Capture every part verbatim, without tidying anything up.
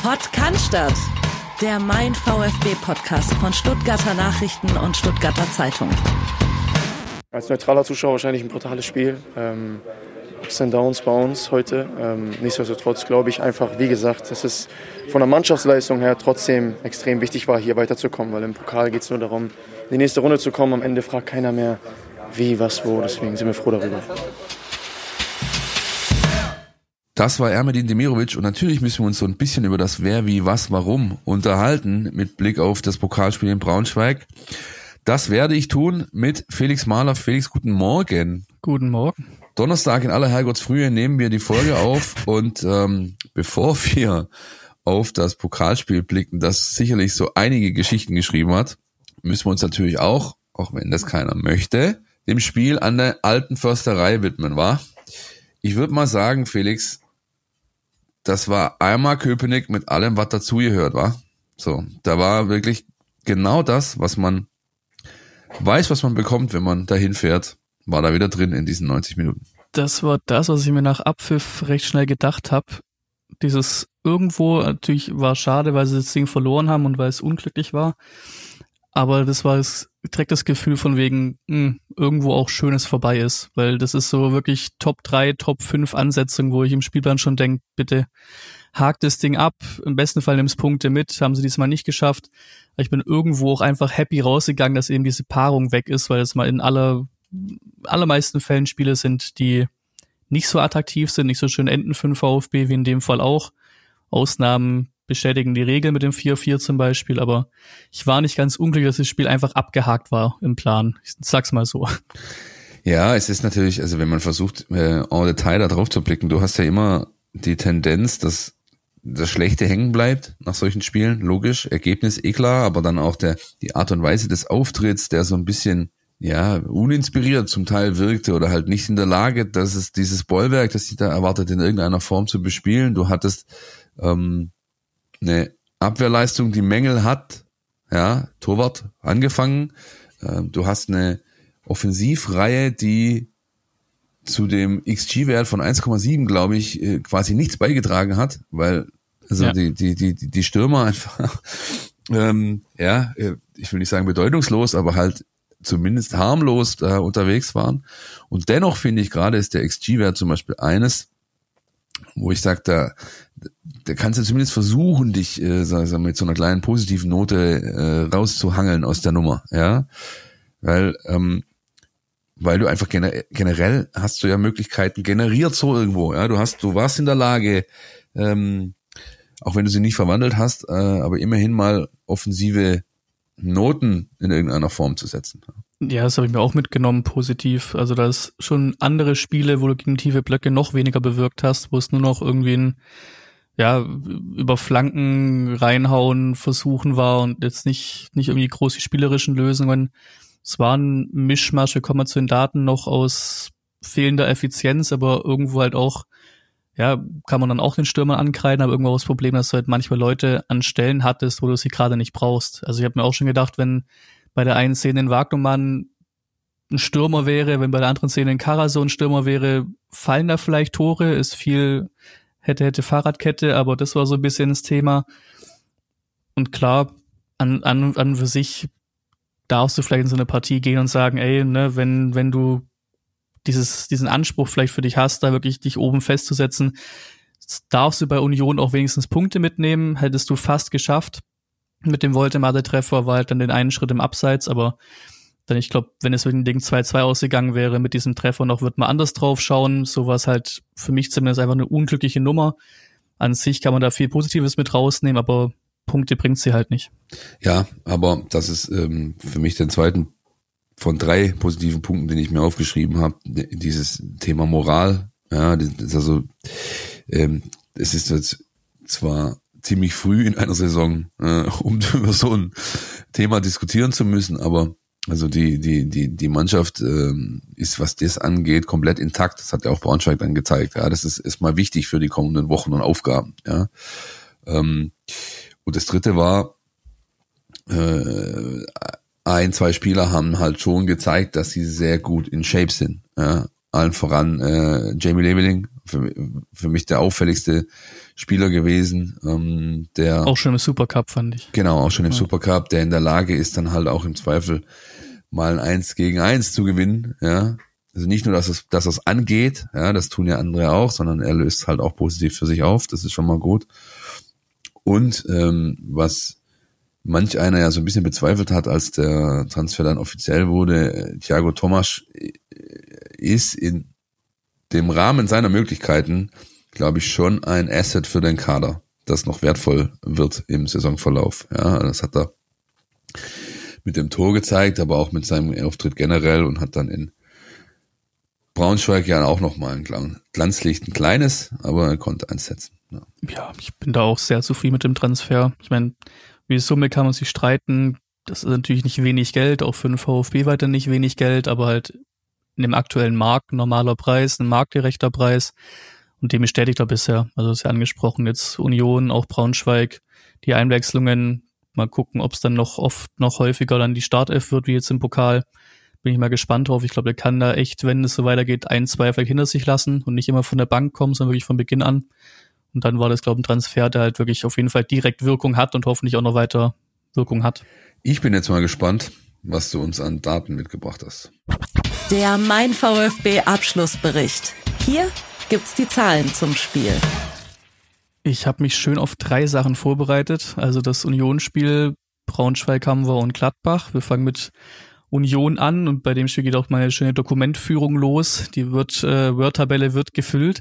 Pod Cannstatt, der Mein VfB-Podcast von Stuttgarter Nachrichten und Stuttgarter Zeitung. Als neutraler Zuschauer wahrscheinlich ein brutales Spiel. Ähm, Ups and Downs bei uns heute. Ähm, nichtsdestotrotz glaube ich einfach, wie gesagt, dass es von der Mannschaftsleistung her trotzdem extrem wichtig war, hier weiterzukommen. Weil im Pokal geht es nur darum, in die nächste Runde zu kommen. Am Ende fragt keiner mehr, wie, was, wo. Deswegen sind wir froh darüber. Das war Ermedin Demirovic und natürlich müssen wir uns so ein bisschen über das Wer, Wie, Was, Warum unterhalten mit Blick auf das Pokalspiel in Braunschweig. Das werde ich tun mit Felix Mahler. Felix, guten Morgen. Guten Morgen. Donnerstag in aller Herrgottsfrühe nehmen wir die Folge auf und ähm, bevor wir auf das Pokalspiel blicken, das sicherlich so einige Geschichten geschrieben hat, müssen wir uns natürlich auch, auch wenn das keiner möchte, dem Spiel an der alten Försterei widmen, wa? Ich würde mal sagen, Felix, das war einmal Köpenick mit allem, was dazugehört, war. So, da war wirklich genau das, was man weiß, was man bekommt, wenn man dahin fährt, war da wieder drin in diesen neunzig Minuten. Das war das, was ich mir nach Abpfiff recht schnell gedacht habe. Dieses irgendwo, natürlich war schade, weil sie das Ding verloren haben und weil es unglücklich war. Aber das war das, direkt das Gefühl von wegen, mh, irgendwo auch Schönes vorbei ist. Weil das ist so wirklich Top drei, Top fünf Ansetzungen, wo ich im Spielplan schon denke, bitte hakt das Ding ab. Im besten Fall nimmst Punkte mit, haben sie diesmal nicht geschafft. Aber ich bin irgendwo auch einfach happy rausgegangen, dass eben diese Paarung weg ist, weil es mal in aller, allermeisten Fällen Spiele sind, die nicht so attraktiv sind, nicht so schön enden für den VfB, wie in dem Fall auch. Ausnahmen bestätigen die Regel mit dem vier vier zum Beispiel, aber ich war nicht ganz unglücklich, dass das Spiel einfach abgehakt war im Plan. Ich sag's mal so. Ja, es ist natürlich, also wenn man versucht, äh, en Detail da drauf zu blicken, du hast ja immer die Tendenz, dass das Schlechte hängen bleibt nach solchen Spielen, logisch, Ergebnis eh klar, aber dann auch der die Art und Weise des Auftritts, der so ein bisschen ja uninspiriert zum Teil wirkte oder halt nicht in der Lage, dass es dieses Bollwerk, das sich da erwartet, in irgendeiner Form zu bespielen. Du hattest ähm, eine Abwehrleistung, die Mängel hat, ja, Torwart angefangen. Ähm, du hast eine Offensivreihe, die zu dem X G-Wert von eins Komma sieben, glaube ich, äh, quasi nichts beigetragen hat, weil also ja. die, die, die, die Stürmer einfach, ähm, ja, ich will nicht sagen bedeutungslos, aber halt zumindest harmlos da unterwegs waren. Und dennoch finde ich gerade ist der X G-Wert zum Beispiel eines, wo ich sage, da, da kannst du zumindest versuchen, dich äh, sag, sag, mit so einer kleinen positiven Note äh, rauszuhangeln aus der Nummer, ja, weil ähm, weil du einfach gener- generell hast du ja Möglichkeiten generiert so irgendwo, ja, du hast, du warst in der Lage, ähm, auch wenn du sie nicht verwandelt hast, äh, aber immerhin mal offensive Noten in irgendeiner Form zu setzen. Ja, das habe ich mir auch mitgenommen, positiv. Also da ist schon andere Spiele, wo du gegen tiefe Blöcke noch weniger bewirkt hast, wo es nur noch irgendwie ein, ja, über Flanken reinhauen, versuchen war und jetzt nicht nicht irgendwie große spielerischen Lösungen. Es war ein Mischmasch, wir kommen mal zu den Daten noch aus fehlender Effizienz, aber irgendwo halt auch, ja, kann man dann auch den Stürmer ankreiden, aber irgendwo auch das Problem, dass du halt manchmal Leute an Stellen hattest, wo du sie gerade nicht brauchst. Also ich habe mir auch schon gedacht, wenn bei der einen Szene in Wagnumann ein Stürmer wäre, wenn bei der anderen Szene in Karaso ein Stürmer wäre, fallen da vielleicht Tore, ist viel hätte, hätte Fahrradkette, aber das war so ein bisschen das Thema. Und klar, an, an, an für sich darfst du vielleicht in so eine Partie gehen und sagen, ey, ne, wenn, wenn du dieses, diesen Anspruch vielleicht für dich hast, da wirklich dich oben festzusetzen, darfst du bei Union auch wenigstens Punkte mitnehmen, hättest du fast geschafft. Mit dem Woltemade-Treffer war halt dann den einen Schritt im Abseits, aber dann, ich glaube, wenn es wegen Ding zwei zwei ausgegangen wäre, mit diesem Treffer noch, wird man anders drauf schauen. So war es halt für mich zumindest einfach eine unglückliche Nummer. An sich kann man da viel Positives mit rausnehmen, aber Punkte bringt sie halt nicht. Ja, aber das ist ähm, für mich den zweiten von drei positiven Punkten, den ich mir aufgeschrieben habe, dieses Thema Moral. Ja, das ist also, ähm, es ist jetzt zwar ziemlich früh in einer Saison, äh, um über so ein Thema diskutieren zu müssen, aber also die die die die Mannschaft ähm, ist, was das angeht, komplett intakt. Das hat ja auch Braunschweig dann gezeigt. Ja, das ist erstmal wichtig für die kommenden Wochen und Aufgaben. Ja, ähm, und das Dritte war, äh, ein, zwei Spieler haben halt schon gezeigt, dass sie sehr gut in Shape sind. Ja, allen voran äh, Jamie Leveling für, für mich der auffälligste Spieler gewesen, ähm, der auch schon im Supercup, fand ich. Genau, auch schon im ja. Supercup, der in der Lage ist, dann halt auch im Zweifel mal ein Eins gegen Eins zu gewinnen, ja. Also nicht nur, dass es, dass es angeht, ja, das tun ja andere auch, sondern er löst halt auch positiv für sich auf, das ist schon mal gut. Und ähm, was manch einer ja so ein bisschen bezweifelt hat, als der Transfer dann offiziell wurde, Thiago Tomasch ist in dem Rahmen seiner Möglichkeiten, glaube ich, schon ein Asset für den Kader, das noch wertvoll wird im Saisonverlauf. Ja, das hat er mit dem Tor gezeigt, aber auch mit seinem Auftritt generell und hat dann in Braunschweig ja auch nochmal ein Glanzlicht, ein kleines, aber er konnte eins setzen. Ja. ja, ich bin da auch sehr zufrieden mit dem Transfer. Ich meine, wie Summe kann man sich streiten. Das ist natürlich nicht wenig Geld, auch für den VfB weiter nicht wenig Geld, aber halt in dem aktuellen Markt ein normaler Preis, ein marktgerechter Preis. Und den bestätigt er bisher. Also das ist ja angesprochen, jetzt Union, auch Braunschweig, die Einwechslungen. Mal gucken, ob es dann noch oft, noch häufiger dann die Startelf wird, wie jetzt im Pokal. Bin ich mal gespannt drauf. Ich glaube, der kann da echt, wenn es so weitergeht, ein, zwei vielleicht hinter sich lassen und nicht immer von der Bank kommen, sondern wirklich von Beginn an. Und dann war das, glaube ich, ein Transfer, der halt wirklich auf jeden Fall direkt Wirkung hat und hoffentlich auch noch weiter Wirkung hat. Ich bin jetzt mal gespannt, was du uns an Daten mitgebracht hast. Der Mein VfB Abschlussbericht. Hier gibt's die Zahlen zum Spiel. Ich habe mich schön auf drei Sachen vorbereitet. Also das Unionsspiel, Braunschweig haben wir und Gladbach. Wir fangen mit Union an und bei dem Spiel geht auch meine schöne Dokumentführung los. Die wird, äh, Word-Tabelle wird gefüllt.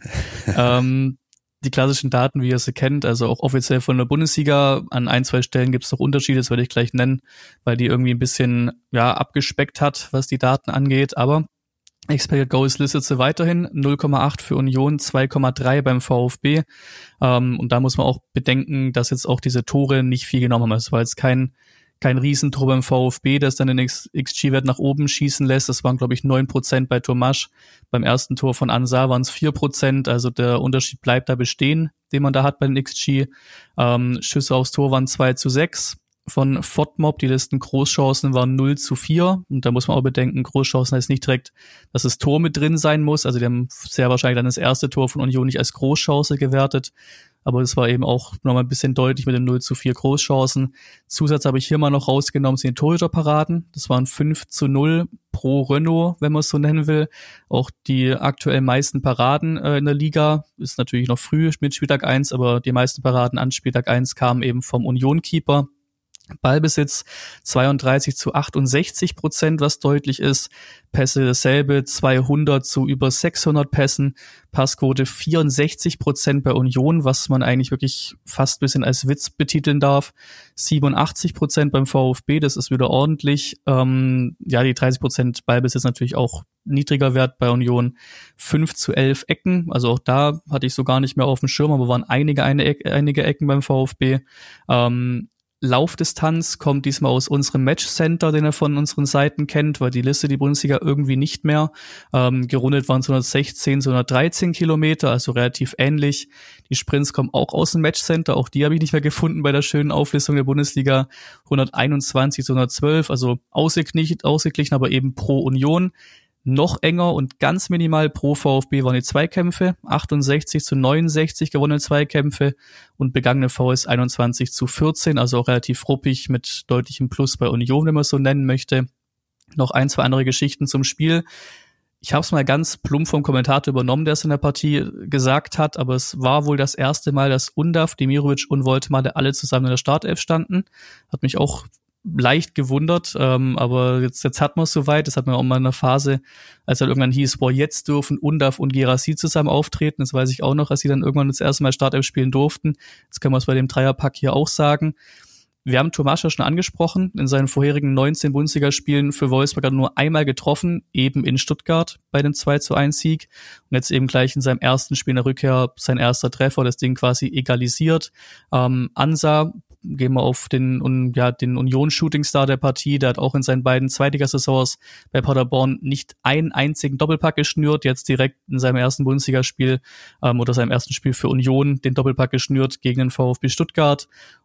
ähm, die klassischen Daten, wie ihr sie kennt, also auch offiziell von der Bundesliga. An ein, zwei Stellen gibt es noch Unterschiede, das werde ich gleich nennen, weil die irgendwie ein bisschen ja abgespeckt hat, was die Daten angeht. Aber Expected Goals listet sie weiterhin, null Komma acht für Union, zwei Komma drei beim VfB. Ähm, und da muss man auch bedenken, dass jetzt auch diese Tore nicht viel genommen haben. Es war jetzt kein kein Riesentor beim VfB, das dann den X G-Wert nach oben schießen lässt. Das waren, glaube ich, neun Prozent bei Tomasch. Beim ersten Tor von Ansar waren es vier Prozent. Also der Unterschied bleibt da bestehen, den man da hat bei den X G. Ähm, Schüsse aufs Tor waren zwei zu sechs. Von FODMOB, die Listen Großchancen waren null zu vier. Und da muss man auch bedenken, Großchancen heißt nicht direkt, dass das Tor mit drin sein muss. Also die haben sehr wahrscheinlich dann das erste Tor von Union nicht als Großchance gewertet. Aber es war eben auch nochmal ein bisschen deutlich mit den null zu vier Großchancen. Zusatz habe ich hier mal noch rausgenommen, sind die Torhüterparaden. Das waren fünf zu null pro Renault, wenn man es so nennen will. Auch die aktuell meisten Paraden äh, in der Liga, ist natürlich noch früh mit Spieltag eins, aber die meisten Paraden an Spieltag eins kamen eben vom Union-Keeper. Ballbesitz zweiunddreißig zu achtundsechzig Prozent, was deutlich ist. Pässe dasselbe, zweihundert zu über sechshundert Pässen. Passquote vierundsechzig Prozent bei Union, was man eigentlich wirklich fast ein bisschen als Witz betiteln darf. siebenundachtzig Prozent beim VfB, das ist wieder ordentlich. Ähm, ja, die dreißig Prozent Ballbesitz natürlich auch niedriger Wert bei Union. fünf zu elf Ecken, also auch da hatte ich so gar nicht mehr auf dem Schirm, aber waren einige, eine, einige Ecken beim VfB. Ähm, Laufdistanz kommt diesmal aus unserem Matchcenter, den er von unseren Seiten kennt, weil die Liste die Bundesliga irgendwie nicht mehr. Ähm, gerundet waren es hundertsechzehn, hundertdreizehn Kilometer, also relativ ähnlich. Die Sprints kommen auch aus dem Matchcenter, auch die habe ich nicht mehr gefunden bei der schönen Auflistung der Bundesliga. hunderteinundzwanzig zu hundertzwölf, also ausgeglichen, ausgeglichen, aber eben pro Union. Noch enger und ganz minimal pro VfB waren die Zweikämpfe, achtundsechzig zu neunundsechzig gewonnene Zweikämpfe und begangene Fouls einundzwanzig zu vierzehn, also auch relativ ruppig mit deutlichem Plus bei Union, wenn man es so nennen möchte. Noch ein, zwei andere Geschichten zum Spiel. Ich habe es mal ganz plump vom Kommentator übernommen, der es in der Partie gesagt hat, aber es war wohl das erste Mal, dass Undav, Demirovic und Woltemade alle zusammen in der Startelf standen. Hat mich auch leicht gewundert, ähm, aber jetzt, jetzt hat man es soweit. Das hat man auch mal in einer Phase, als dann irgendwann hieß, boah, jetzt dürfen Undav und Guirassy zusammen auftreten. Das weiß ich auch noch, als sie dann irgendwann das erste Mal Startelf spielen durften. Jetzt können wir es bei dem Dreierpack hier auch sagen. Wir haben Tomasch schon angesprochen, in seinen vorherigen neunzehn Bundesligaspielen für Wolfsburg hat er nur einmal getroffen, eben in Stuttgart bei dem zwei zu eins Sieg. Und jetzt eben gleich in seinem ersten Spiel in der Rückkehr sein erster Treffer, das Ding quasi egalisiert. Ähm, Ansar, gehen wir auf den, un, ja, den Union-Shooting-Star der Partie, der hat auch in seinen beiden Zweitligasaisons bei Paderborn nicht einen einzigen Doppelpack geschnürt, jetzt direkt in seinem ersten Bundesligaspiel ähm, oder seinem ersten Spiel für Union den Doppelpack geschnürt gegen den VfB Stuttgart.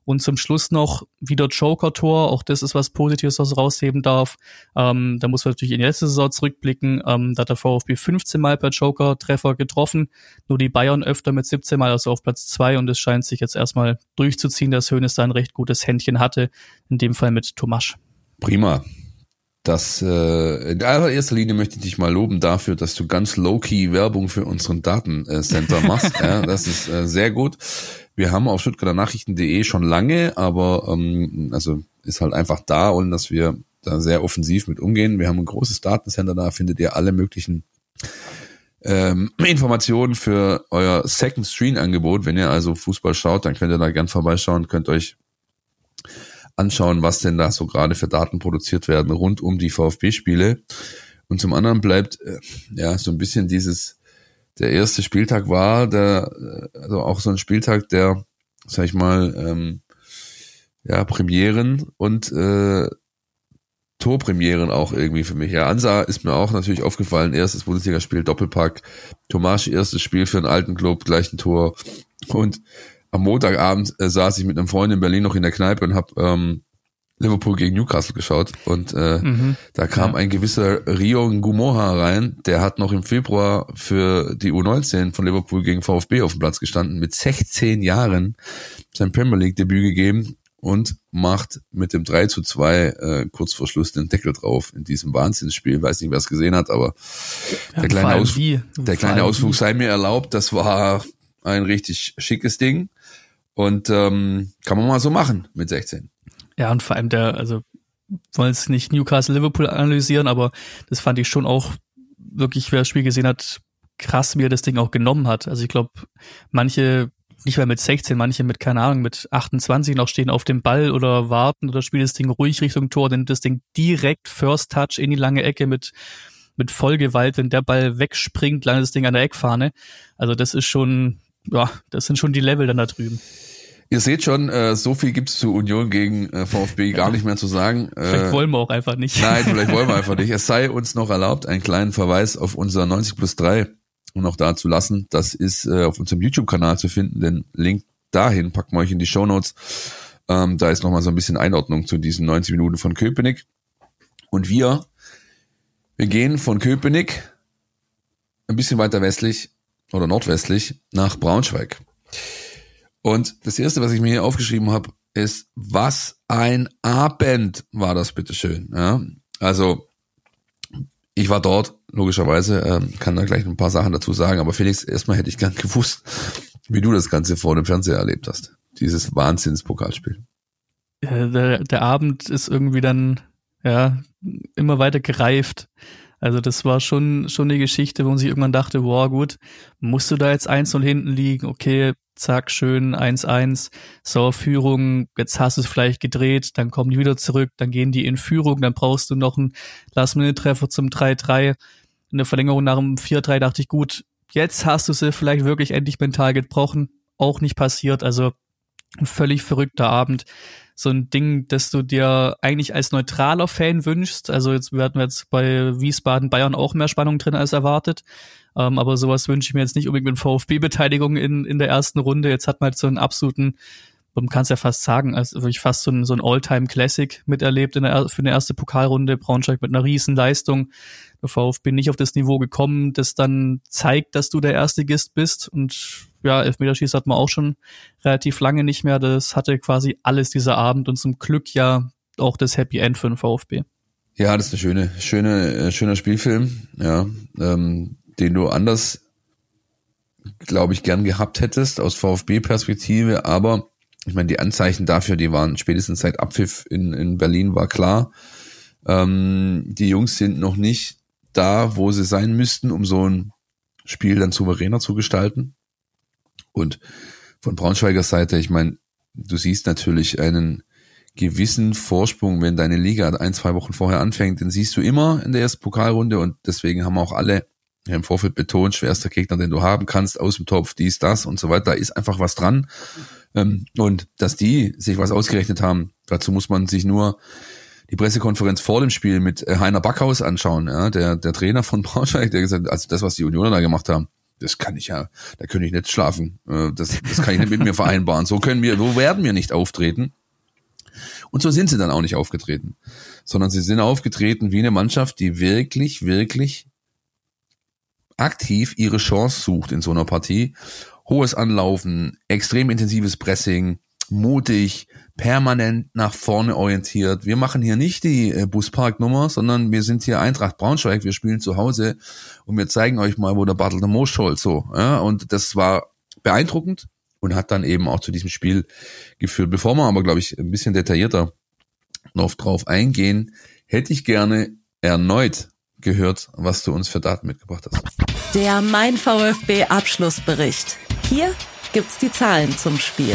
Und zum Schluss noch wieder Joker-Tor, auch das ist was Positives, was rausheben darf. Ähm, da muss man natürlich in die letzte Saison zurückblicken, ähm, da hat der VfB fünfzehn Mal per Joker-Treffer getroffen, nur die Bayern öfter mit siebzehn Mal, also auf Platz zwei, und es scheint sich jetzt erstmal durchzuziehen, dass Hoeneß da ein recht gutes Händchen hatte, in dem Fall mit Tomasch. Prima. Das, äh, in allererster Linie möchte ich dich mal loben dafür, dass du ganz low-key Werbung für unseren Datencenter machst. Ja, das ist äh, sehr gut. Wir haben auf stuttgarter nachrichten punkt de schon lange, aber ähm, also ist halt einfach da, und dass wir da sehr offensiv mit umgehen. Wir haben ein großes Datencenter, da findet ihr alle möglichen ähm, Informationen für euer Second Screen Angebot. Wenn ihr also Fußball schaut, dann könnt ihr da gern vorbeischauen, könnt euch anschauen, was denn da so gerade für Daten produziert werden rund um die VfB-Spiele. Und zum anderen bleibt äh, ja so ein bisschen dieses, der erste Spieltag war der, also auch so ein Spieltag der, sag ich mal, ähm, ja, Premieren und äh, Torpremieren auch irgendwie für mich. Ja, Ansa ist mir auch natürlich aufgefallen, erstes Bundesligaspiel, Doppelpack, Tomasch, erstes Spiel für einen alten Club, gleich ein Tor, und am Montagabend äh, saß ich mit einem Freund in Berlin noch in der Kneipe und habe ähm, Liverpool gegen Newcastle geschaut, und äh, mhm. da kam ja. ein gewisser Rio Ngumoha rein, der hat noch im Februar für die U neunzehn von Liverpool gegen VfB auf dem Platz gestanden, mit sechzehn Jahren sein Premier League Debüt gegeben und macht mit dem drei zu zwei äh, kurz vor Schluss den Deckel drauf in diesem Wahnsinnsspiel. Weiß nicht, wer es gesehen hat, aber ja, der kleine, Aus- der kleine Ausflug sei mir erlaubt, das war ein richtig schickes Ding. Und ähm, kann man mal so machen mit sechzehn. Ja, und vor allem der, also wollen es nicht Newcastle-Liverpool analysieren, aber das fand ich schon auch wirklich, wer das Spiel gesehen hat, krass, wie er das Ding auch genommen hat. Also ich glaube, manche, nicht mehr mit sechzehn, manche mit, keine Ahnung, mit achtundzwanzig noch stehen auf dem Ball oder warten oder spielen das Ding ruhig Richtung Tor, denn das Ding direkt First Touch in die lange Ecke mit mit Vollgewalt, wenn der Ball wegspringt, landet das Ding an der Eckfahne. Also das ist schon, ja, das sind schon die Level dann da drüben. Ihr seht schon, äh, so viel gibt es zu Union gegen äh, VfB gar nicht mehr zu sagen. Äh, vielleicht wollen wir auch einfach nicht. Nein, vielleicht wollen wir einfach nicht. Es sei uns noch erlaubt, einen kleinen Verweis auf unser neunzig plus drei noch da zu lassen. Das ist äh, auf unserem YouTube-Kanal zu finden. Den Link dahin packen wir euch in die Shownotes. Ähm, da ist nochmal so ein bisschen Einordnung zu diesen neunzig Minuten von Köpenick. Und wir, wir gehen von Köpenick ein bisschen weiter westlich oder nordwestlich nach Braunschweig. Und das Erste, was ich mir hier aufgeschrieben habe, ist, was ein Abend war das, bitteschön. Ja, also ich war dort, logischerweise, ähm, kann da gleich ein paar Sachen dazu sagen, aber Felix, erstmal hätte ich gern gewusst, wie du das Ganze vor dem Fernseher erlebt hast. Dieses Wahnsinns-Pokalspiel. Ja, der, der Abend ist irgendwie dann ja immer weiter gereift. Also das war schon schon eine Geschichte, wo man sich irgendwann dachte, wow, gut, musst du da jetzt eins null hinten liegen? Okay, zack, schön, eins eins, so, Führung, jetzt hast du es vielleicht gedreht, dann kommen die wieder zurück, dann gehen die in Führung, dann brauchst du noch einen Last-Minute-Treffer zum drei drei. In der Verlängerung nach dem vier drei dachte ich, gut, jetzt hast du sie vielleicht wirklich endlich mental gebrochen, auch nicht passiert, also ein völlig verrückter Abend. So ein Ding, das du dir eigentlich als neutraler Fan wünschst. Also jetzt wir hatten jetzt bei Wiesbaden Bayern auch mehr Spannung drin als erwartet. Ähm, aber sowas wünsche ich mir jetzt nicht unbedingt mit VfB-Beteiligung in in der ersten Runde. Jetzt hat man halt so einen absoluten, man kann es ja fast sagen, also wirklich fast so ein, so ein All-Time-Classic miterlebt in der, für eine erste Pokalrunde. Braunschweig mit einer riesen Leistung. Der VfB nicht auf das Niveau gekommen, das dann zeigt, dass du der Erstligist bist. Und ja, Elfmeterschießen hat man auch schon relativ lange nicht mehr. Das hatte quasi alles dieser Abend und zum Glück ja auch das Happy End für den VfB. Ja, das ist eine schöne, schöne, äh, schöner Spielfilm, ja, ähm, den du anders, glaube ich, gern gehabt hättest aus VfB-Perspektive. Aber ich meine, die Anzeichen dafür, die waren spätestens seit Abpfiff in, in Berlin war klar. Ähm, die Jungs sind noch nicht da, wo sie sein müssten, um so ein Spiel dann souveräner zu gestalten. Und von Braunschweiger Seite, ich meine, du siehst natürlich einen gewissen Vorsprung, wenn deine Liga ein, zwei Wochen vorher anfängt, den siehst du immer in der ersten Pokalrunde, und deswegen haben auch alle im Vorfeld betont, schwerster Gegner, den du haben kannst, aus dem Topf, dies, das und so weiter, da ist einfach was dran. Und dass die sich was ausgerechnet haben, dazu muss man sich nur die Pressekonferenz vor dem Spiel mit Heiner Backhaus anschauen, ja, der der Trainer von Braunschweig, der gesagt hat, also das, was die Unioner da gemacht haben, das kann ich ja, da könnte ich nicht schlafen. Das, das kann ich nicht mit mir vereinbaren. So können wir, so werden wir nicht auftreten. Und so sind sie dann auch nicht aufgetreten. Sondern sie sind aufgetreten wie eine Mannschaft, die wirklich, wirklich aktiv ihre Chance sucht in so einer Partie. Hohes Anlaufen, extrem intensives Pressing, mutig, permanent nach vorne orientiert. Wir machen hier nicht die äh, Busparknummer, sondern wir sind hier Eintracht Braunschweig, wir spielen zu Hause und wir zeigen euch mal, wo der Bartel der Moos schollt, so. Ja, und das war beeindruckend und hat dann eben auch zu diesem Spiel geführt. Bevor wir aber, glaube ich, ein bisschen detaillierter noch drauf eingehen, hätte ich gerne erneut gehört, was du uns für Daten mitgebracht hast. Der Mein VfB Abschlussbericht. Hier gibt's die Zahlen zum Spiel.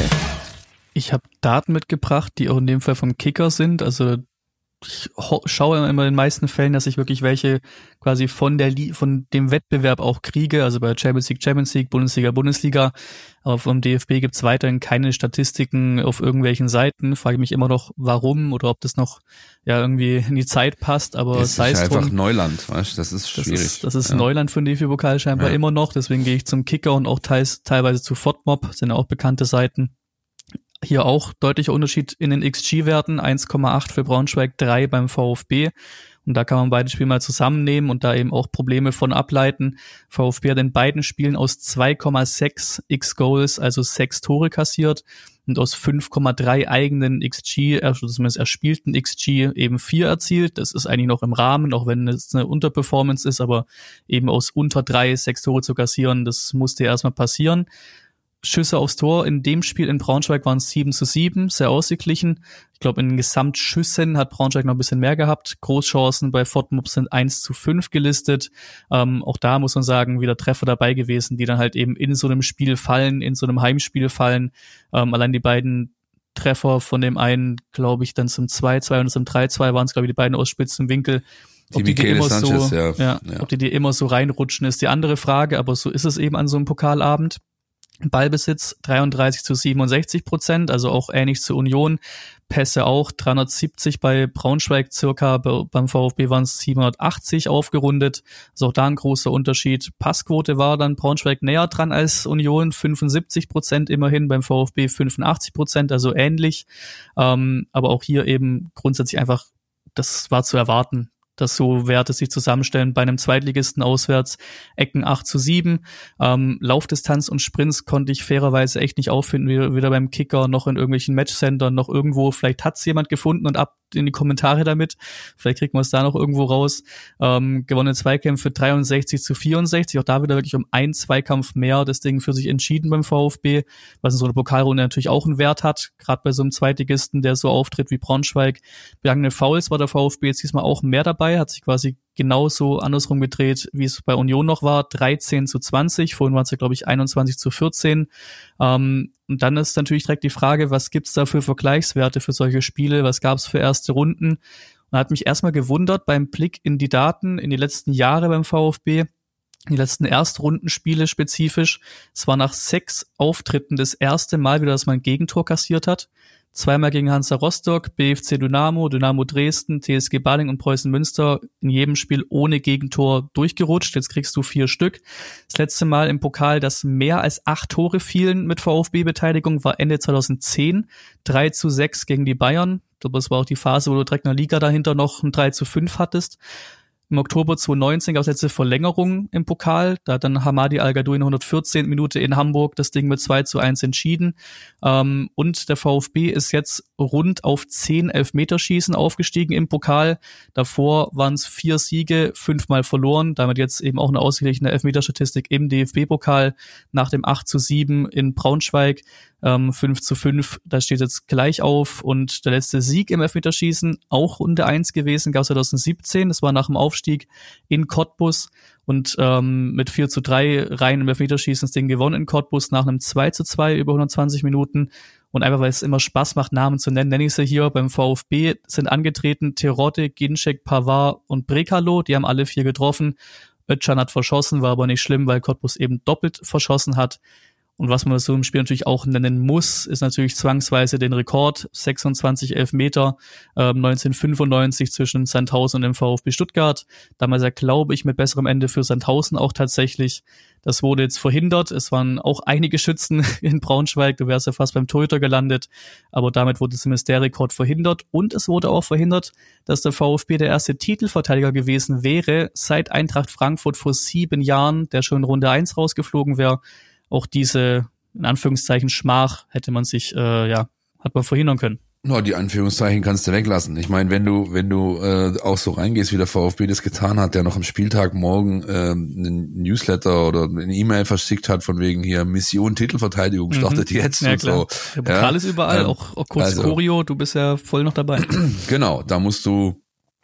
Ich habe Daten mitgebracht, die auch in dem Fall vom Kicker sind. Also ich schaue immer in den meisten Fällen, dass ich wirklich welche quasi von der von dem Wettbewerb auch kriege. Also bei Champions League, Champions League, Bundesliga, Bundesliga. Aber vom D F B gibt's weiterhin keine Statistiken auf irgendwelchen Seiten. Frage mich immer noch, warum oder ob das noch ja irgendwie in die Zeit passt. Aber das sei ist es einfach drum, Neuland, weißt? Das ist schwierig. Das ist, das ist ja. Neuland für den D F B-Pokal scheinbar ja. immer noch. Deswegen gehe ich zum Kicker und auch teils, teilweise zu FODMOB, sind ja auch bekannte Seiten. Hier auch deutlicher Unterschied in den X G-Werten, eins Komma acht für Braunschweig, drei beim VfB. Und da kann man beide Spiele mal zusammennehmen und da eben auch Probleme von ableiten. VfB hat in beiden Spielen aus zwei Komma sechs X-Goals, also sechs Tore kassiert und aus fünf Komma drei eigenen X G, also zumindest erspielten X G, eben vier erzielt. Das ist eigentlich noch im Rahmen, auch wenn es eine Unterperformance ist, aber eben aus unter drei sechs Tore zu kassieren, das musste erstmal passieren. Schüsse aufs Tor in dem Spiel in Braunschweig waren es sieben zu sieben, sehr ausgeglichen. Ich glaube, in den Gesamtschüssen hat Braunschweig noch ein bisschen mehr gehabt. Großchancen bei FODMOB sind eins zu fünf gelistet. Ähm, auch da muss man sagen, wieder Treffer dabei gewesen, die dann halt eben in so einem Spiel fallen, in so einem Heimspiel fallen. Ähm, allein die beiden Treffer von dem einen, glaube ich, dann zum zwei zwei und zum drei zwei waren es, glaube ich, die beiden aus spitzen Winkel. Ob die, die, immer Sanchez, so, ja. Ja, ja. ob die dir immer so reinrutschen, ist die andere Frage, aber so ist es eben an so einem Pokalabend. Ballbesitz dreiunddreißig zu siebenundsechzig Prozent, also auch ähnlich zur Union. Pässe auch dreihundertsiebzig bei Braunschweig circa, beim VfB waren es siebenhundertachtzig aufgerundet. Also auch da ein großer Unterschied. Passquote war dann Braunschweig näher dran als Union, fünfundsiebzig Prozent immerhin, beim VfB fünfundachtzig Prozent, also ähnlich. Ähm, aber auch hier eben grundsätzlich einfach, das war zu erwarten, dass so Werte sich zusammenstellen bei einem Zweitligisten auswärts. Ecken acht zu sieben. Ähm, Laufdistanz und Sprints konnte ich fairerweise echt nicht auffinden, weder beim Kicker noch in irgendwelchen Matchcentern noch irgendwo. Vielleicht hat's jemand gefunden und ab in die Kommentare damit. Vielleicht kriegen wir es da noch irgendwo raus. Ähm, gewonnene Zweikämpfe dreiundsechzig zu vierundsechzig. Auch da wieder wirklich um einen Zweikampf mehr das Ding für sich entschieden beim VfB, was in so einer Pokalrunde natürlich auch einen Wert hat. Gerade bei so einem Zweitligisten, der so auftritt wie Braunschweig. Begangene Fouls war der VfB jetzt diesmal auch mehr dabei, hat sich quasi genauso andersrum gedreht, wie es bei Union noch war, dreizehn zu zwanzig, vorhin waren es ja, glaube ich, einundzwanzig zu vierzehn. Ähm, und dann ist natürlich direkt die Frage, was gibt's da für Vergleichswerte für solche Spiele, was gab's für erste Runden? Und hat mich erstmal gewundert beim Blick in die Daten in die letzten Jahre beim VfB, die letzten Erstrundenspiele spezifisch. Es war nach sechs Auftritten das erste Mal wieder, dass man ein Gegentor kassiert hat. Zweimal gegen Hansa Rostock, B F C Dynamo, Dynamo Dresden, T S G Balling und Preußen Münster in jedem Spiel ohne Gegentor durchgerutscht. Jetzt kriegst du vier Stück. Das letzte Mal im Pokal, dass mehr als acht Tore fielen mit VfB-Beteiligung, war Ende zweitausendzehn. drei zu sechs gegen die Bayern. Das war auch die Phase, wo du direkt in der Liga dahinter noch ein drei zu fünf hattest. Im Oktober zweitausendneunzehn gab es letzte Verlängerung im Pokal. Da hat dann Hamadi Al-Gadoui in der hundertvierzehnten Minute in Hamburg das Ding mit zwei zu eins entschieden. Ähm, und der VfB ist jetzt rund auf zehn Elfmeterschießen aufgestiegen im Pokal. Davor waren es vier Siege, fünfmal verloren. Damit jetzt eben auch eine ausgeglichene Elfmeterstatistik im D F B-Pokal nach dem acht zu sieben in Braunschweig. Ähm, fünf zu fünf, da steht jetzt gleich auf. Und der letzte Sieg im Elfmeterschießen, auch Runde eins gewesen, gab es zweitausendsiebzehn. Das war nach dem Aufstieg in Cottbus. Und ähm, mit vier zu drei rein im Elfmeterschießen das Ding gewonnen in Cottbus nach einem zwei zu zwei über hundertzwanzig Minuten. Und einfach, weil es immer Spaß macht, Namen zu nennen, nenne ich sie hier. Beim VfB sind angetreten Terodde, Ginczek, Pavard und Brekalo. Die haben alle vier getroffen. Özcan hat verschossen, war aber nicht schlimm, weil Cottbus eben doppelt verschossen hat. Und was man so im Spiel natürlich auch nennen muss, ist natürlich zwangsweise den Rekord, sechsundzwanzig Elfmeter, ähm, neunzehnhundertfünfundneunzig zwischen Sandhausen und dem VfB Stuttgart. Damals ja, glaube ich, mit besserem Ende für Sandhausen auch tatsächlich. Das wurde jetzt verhindert. Es waren auch einige Schützen in Braunschweig. Du wärst ja fast beim Torhüter gelandet. Aber damit wurde zumindest der Rekord verhindert. Und es wurde auch verhindert, dass der VfB der erste Titelverteidiger gewesen wäre seit Eintracht Frankfurt vor sieben Jahren, der schon in Runde eins rausgeflogen wäre. Auch diese, in Anführungszeichen, Schmach hätte man sich, äh, ja, hat man verhindern können. No, die Anführungszeichen kannst du weglassen. Ich meine, wenn du, wenn du äh, auch so reingehst, wie der VfB das getan hat, der noch am Spieltag morgen äh, einen Newsletter oder eine E-Mail verschickt hat von wegen hier Mission Titelverteidigung startet mhm. jetzt ja, und klar. so. Der Pokal ja, ist überall, ähm, auch, auch kurz also, Choreo, du bist ja voll noch dabei. Genau, da musst du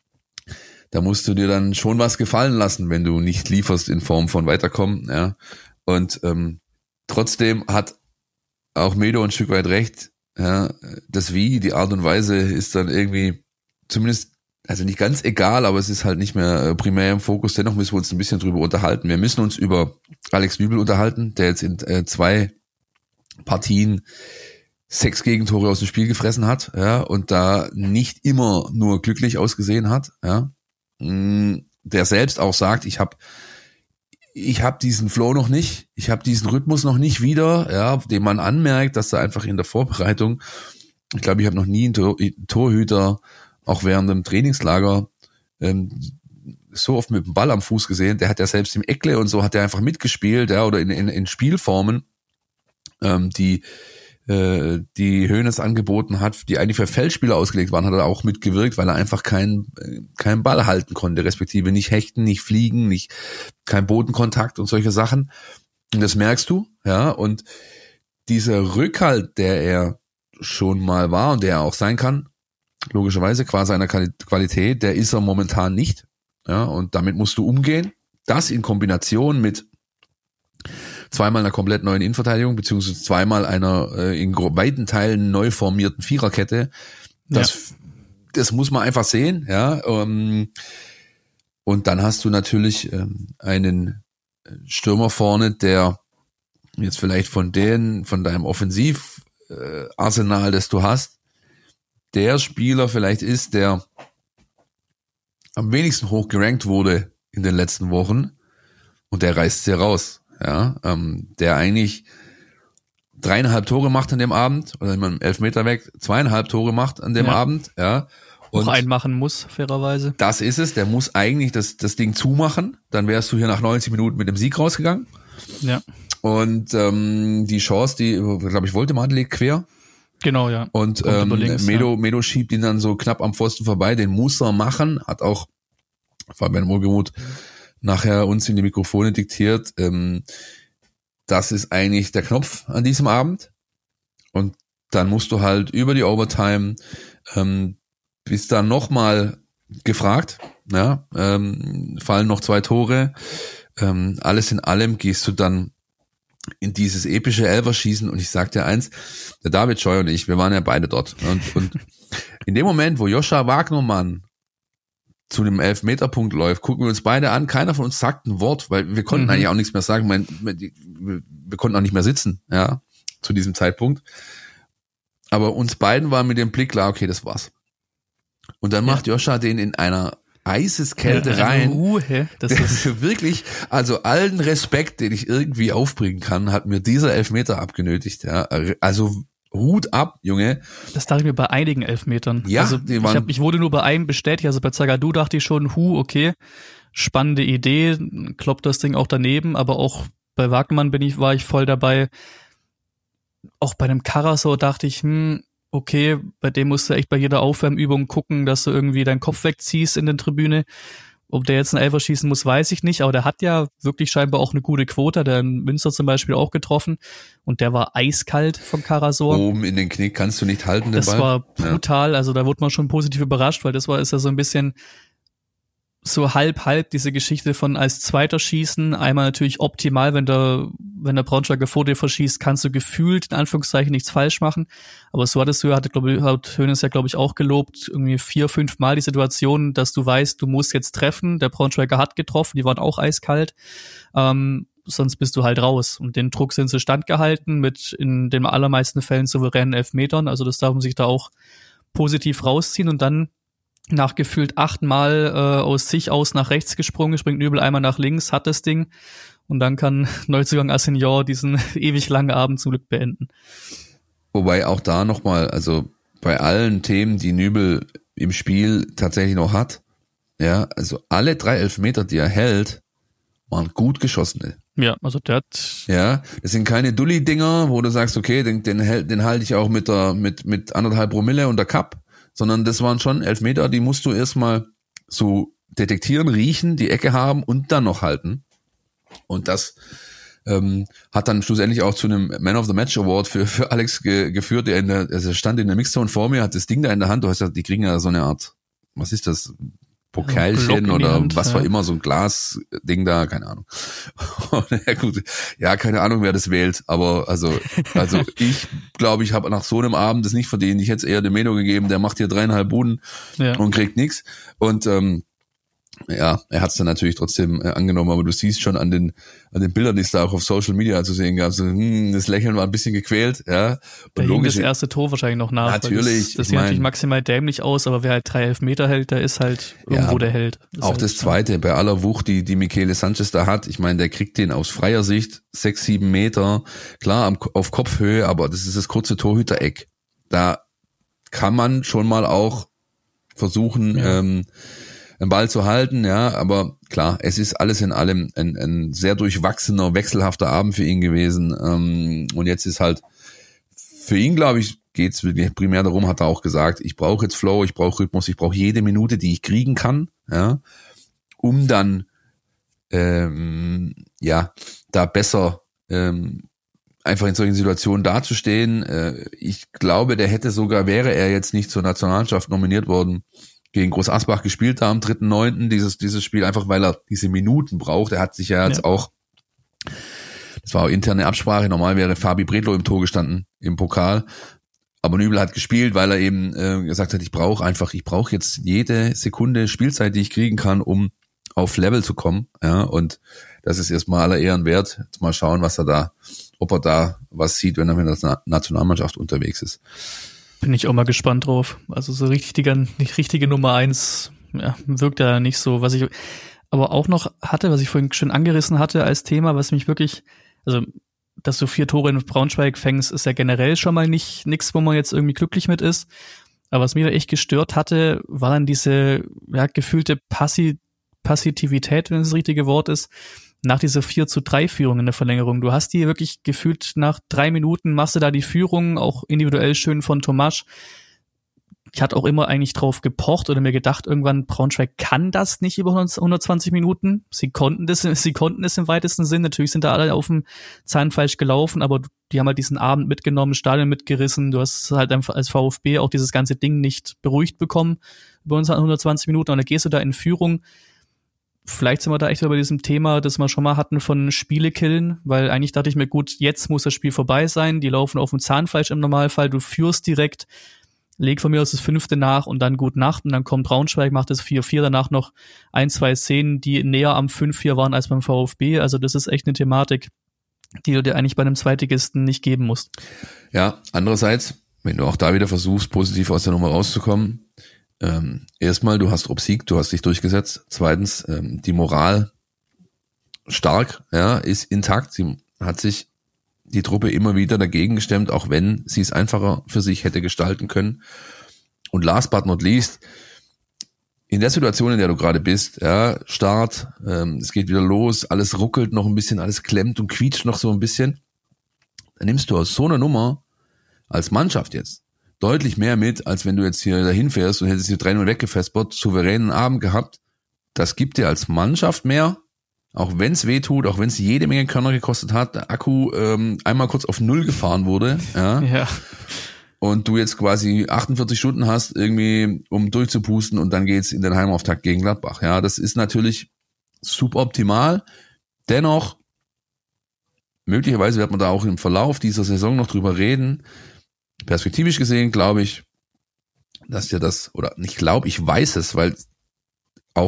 da musst du dir dann schon was gefallen lassen, wenn du nicht lieferst in Form von Weiterkommen, ja. Und ähm, trotzdem hat auch Medo ein Stück weit recht, ja, das Wie, die Art und Weise ist dann irgendwie zumindest, also nicht ganz egal, aber es ist halt nicht mehr primär im Fokus. Dennoch müssen wir uns ein bisschen drüber unterhalten. Wir müssen uns über Alex Nübel unterhalten, der jetzt in äh, zwei Partien sechs Gegentore aus dem Spiel gefressen hat, ja, und da nicht immer nur glücklich ausgesehen hat, ja. Der selbst auch sagt, ich habe ich habe diesen Flow noch nicht, ich habe diesen Rhythmus noch nicht wieder, ja, dem man anmerkt, dass er einfach in der Vorbereitung, ich glaube, ich habe noch nie einen Tor, Torhüter, auch während dem Trainingslager, ähm, so oft mit dem Ball am Fuß gesehen, der hat ja selbst im Eckle und so, hat er einfach mitgespielt, ja, oder in, in, in Spielformen, ähm, die äh, die Hoeneß angeboten hat, die eigentlich für Feldspieler ausgelegt waren, hat er auch mitgewirkt, weil er einfach keinen keinen Ball halten konnte, respektive nicht hechten, nicht fliegen, nicht kein Bodenkontakt und solche Sachen. Und das merkst du, ja, und dieser Rückhalt, der er schon mal war und der er auch sein kann, logischerweise qua seiner Qualität, der ist er momentan nicht, ja, und damit musst du umgehen. Das in Kombination mit zweimal einer komplett neuen Innenverteidigung, beziehungsweise zweimal einer äh, in weiten Teilen neu formierten Viererkette. Das, ja. das muss man einfach sehen, ja. Ähm, und dann hast du natürlich ähm, einen Stürmer vorne, der jetzt vielleicht von den, von deinem Offensivarsenal, das du hast, der Spieler vielleicht ist, der am wenigsten hoch gerankt wurde in den letzten Wochen, und der reißt sie raus. Ja, ähm, der eigentlich dreieinhalb Tore macht an dem Abend, oder immer Elfmeter weg, zweieinhalb Tore macht an dem ja. Abend, ja. Und noch einen machen muss, fairerweise. Das ist es, der muss eigentlich das, das Ding zumachen, dann wärst du hier nach neunzig Minuten mit dem Sieg rausgegangen. Ja. Und ähm, die Chance, die, glaube ich, Woltemade legt quer. Genau, ja. Und ähm, links, Medo, ja. Medo schiebt ihn dann so knapp am Pfosten vorbei, den muss er machen, hat auch Fabian Wohlgemuth nachher uns in die Mikrofone diktiert, ähm, das ist eigentlich der Knopf an diesem Abend, und dann musst du halt über die Overtime ähm, bist dann nochmal gefragt, ja, ähm, fallen noch zwei Tore, ähm, alles in allem gehst du dann in dieses epische Elferschießen, und ich sag dir eins, der David Scheu und ich, wir waren ja beide dort, und, und in dem Moment, wo Joscha Wagnermann zu dem Elfmeterpunkt läuft, gucken wir uns beide an, keiner von uns sagt ein Wort, weil wir konnten mhm. eigentlich auch nichts mehr sagen, wir, wir konnten auch nicht mehr sitzen, ja, zu diesem Zeitpunkt. Aber uns beiden war mit dem Blick klar, okay, das war's. Und dann ja. macht Joscha den in einer Eiseskälte ja, rein. Uh, das ist wirklich, also allen Respekt, den ich irgendwie aufbringen kann, hat mir dieser Elfmeter abgenötigt, ja, also Hut ab, Junge. Das dachte ich mir bei einigen Elfmetern. Ja, also die ich, waren, hab, ich wurde nur bei einem bestätigt, also bei Zagadou dachte ich schon, hu, okay, spannende Idee, kloppt das Ding auch daneben, aber auch bei Wagnermann bin ich, war ich voll dabei. Auch bei dem Karasor dachte ich, hm, okay, bei dem musst du echt bei jeder Aufwärmübung gucken, dass du irgendwie deinen Kopf wegziehst in der Tribüne. Ob der jetzt einen Elfer schießen muss, weiß ich nicht, aber der hat ja wirklich scheinbar auch eine gute Quote, der in Münster zum Beispiel auch getroffen, und der war eiskalt vom Karasor. Oben in den Knick kannst du nicht halten, den das Ball. Das war brutal, ja. Also da wurde man schon positiv überrascht, weil das war, ist ja so ein bisschen so halb, halb diese Geschichte von als Zweiter schießen. Einmal natürlich optimal, wenn der, wenn der Braunschweiger vor dir verschießt, kannst du gefühlt, in Anführungszeichen, nichts falsch machen. Aber so hattest du, hatte, glaube ich, hat Hoeneß ja, glaube ich, auch gelobt, irgendwie vier, fünf Mal die Situation, dass du weißt, du musst jetzt treffen. Der Braunschweiger hat getroffen, die waren auch eiskalt. Ähm, sonst bist du halt raus. Und den Druck sind sie standgehalten mit in den allermeisten Fällen souveränen Elfmetern. Also das darf man sich da auch positiv rausziehen. Und dann nach gefühlt achtmal äh, aus sich aus nach rechts gesprungen, springt Nübel einmal nach links, hat das Ding. Und dann kann Neuzugang Asenyor diesen ewig langen Abend zum Glück beenden. Wobei auch da nochmal, also bei allen Themen, die Nübel im Spiel tatsächlich noch hat, ja, also alle drei Elfmeter, die er hält, waren gut geschossene. Ja, also der hat... Ja, das sind keine Dulli-Dinger, wo du sagst, okay, den, den, den halte ich auch mit der, mit, mit anderthalb Promille und der Cup, sondern das waren schon Elfmeter, die musst du erstmal so detektieren, riechen, die Ecke haben und dann noch halten. Und das ähm, hat dann schlussendlich auch zu einem Man of the Match Award für für Alex ge, geführt, der in der, also stand in der Mixzone vor mir, hat das Ding da in der Hand, du hast ja, die kriegen ja so eine Art, was ist das, Pokalchen ja, oder Hand, was ja. war immer, so ein Glasding da, keine Ahnung. ja, gut, ja, keine Ahnung, wer das wählt, aber also also ich glaube, ich habe nach so einem Abend das nicht verdient. Ich hätte es eher dem Meno gegeben, der macht hier dreieinhalb Buden ja. und kriegt nichts. Und ähm, ja, er hat es dann natürlich trotzdem äh, angenommen, aber du siehst schon an den an den Bildern, die es da auch auf Social Media zu sehen gab, so, hm, das Lächeln war ein bisschen gequält, ja. Und da hing das erste Tor wahrscheinlich noch nach. Natürlich. Das, das sieht mein, natürlich maximal dämlich aus, aber wer halt drei Elfmeter hält, der ist halt irgendwo ja, der Held. Das auch halt das Zweite, bei aller Wucht, die die Michele Sanchez da hat, ich meine, der kriegt den aus freier Sicht, sechs, sieben Meter, klar am, auf Kopfhöhe, aber das ist das kurze Torhütereck. Da kann man schon mal auch versuchen, ja. ähm, einen Ball zu halten, ja, aber klar, es ist alles in allem ein, ein sehr durchwachsener, wechselhafter Abend für ihn gewesen, ähm, und jetzt ist halt für ihn, glaube ich, geht's wirklich primär darum, hat er auch gesagt, ich brauche jetzt Flow, ich brauche Rhythmus, ich brauche jede Minute, die ich kriegen kann, ja, um dann ähm, ja, da besser ähm, einfach in solchen Situationen dazustehen. Äh, ich glaube, der hätte sogar, wäre er jetzt nicht zur Nationalmannschaft nominiert worden, gegen Groß Asbach gespielt da am dritten neunten dieses dieses Spiel, einfach weil er diese Minuten braucht. Er hat sich ja jetzt ja. auch, das war auch interne Absprache, normal wäre Fabi Bredlow im Tor gestanden im Pokal, aber Nübel hat gespielt, weil er eben äh, gesagt hat, ich brauche einfach, ich brauche jetzt jede Sekunde Spielzeit, die ich kriegen kann, um auf Level zu kommen, ja, und das ist erstmal aller Ehren wert. Jetzt mal schauen, was er da, ob er da was sieht, wenn er mit der Nationalmannschaft unterwegs ist. Bin ich auch mal gespannt drauf. Also so richtiger, nicht richtige Nummer eins, ja, wirkt ja nicht so. Was ich aber auch noch hatte, was ich vorhin schon angerissen hatte als Thema, was mich wirklich, also dass du vier Tore in Braunschweig fängst, ist ja generell schon mal nicht nix, wo man jetzt irgendwie glücklich mit ist. Aber was mich da echt gestört hatte, war dann diese ja, gefühlte Passi- Passivität, wenn das, das richtige Wort ist, nach dieser vier zu drei Führung in der Verlängerung. Du hast die wirklich gefühlt nach drei Minuten, machst du da die Führung, auch individuell schön von Tomasch. Ich hatte auch immer eigentlich drauf gepocht oder mir gedacht, irgendwann Braunschweig kann das nicht über hundertzwanzig Minuten. Sie konnten das, sie konnten es im weitesten Sinn. Natürlich sind da alle auf dem Zahnfleisch gelaufen, aber die haben halt diesen Abend mitgenommen, Stadion mitgerissen. Du hast halt einfach als VfB auch dieses ganze Ding nicht beruhigt bekommen über hundertzwanzig Minuten. Und dann gehst du da in Führung. Vielleicht sind wir da echt über diesem Thema, das wir schon mal hatten von Spiele killen, weil eigentlich dachte ich mir, gut, jetzt muss das Spiel vorbei sein, die laufen auf dem Zahnfleisch im Normalfall, du führst direkt, leg von mir aus das fünfte nach und dann gut Nacht und dann kommt Braunschweig, macht das vier vier, danach noch ein, zwei Szenen, die näher am fünf vier waren als beim VfB, also das ist echt eine Thematik, die du dir eigentlich bei einem Zweitligisten nicht geben musst. Ja, andererseits, wenn du auch da wieder versuchst, positiv aus der Nummer rauszukommen, Ähm, erstmal, du hast obsiegt, du hast dich durchgesetzt. Zweitens, ähm, die Moral stark, ja, ist intakt. Sie hat sich die Truppe immer wieder dagegen gestemmt, auch wenn sie es einfacher für sich hätte gestalten können. Und last but not least, in der Situation, in der du gerade bist, ja, Start, ähm, es geht wieder los, alles ruckelt noch ein bisschen, alles klemmt und quietscht noch so ein bisschen. Dann nimmst du aus so einer Nummer als Mannschaft jetzt deutlich mehr mit, als wenn du jetzt hier dahin fährst und hättest hier drei null weggefespert, souveränen Abend gehabt. Das gibt dir als Mannschaft mehr, auch wenn es weh tut, auch wenn es jede Menge Körner gekostet hat, der Akku ähm, einmal kurz auf Null gefahren wurde, ja, ja. Und du jetzt quasi achtundvierzig Stunden hast, irgendwie, um durchzupusten und dann geht's in den Heimauftakt gegen Gladbach. Ja, das ist natürlich suboptimal. Dennoch, möglicherweise wird man da auch im Verlauf dieser Saison noch drüber reden. Perspektivisch gesehen glaube ich, dass dir das, oder nicht glaube, ich weiß es, weil auch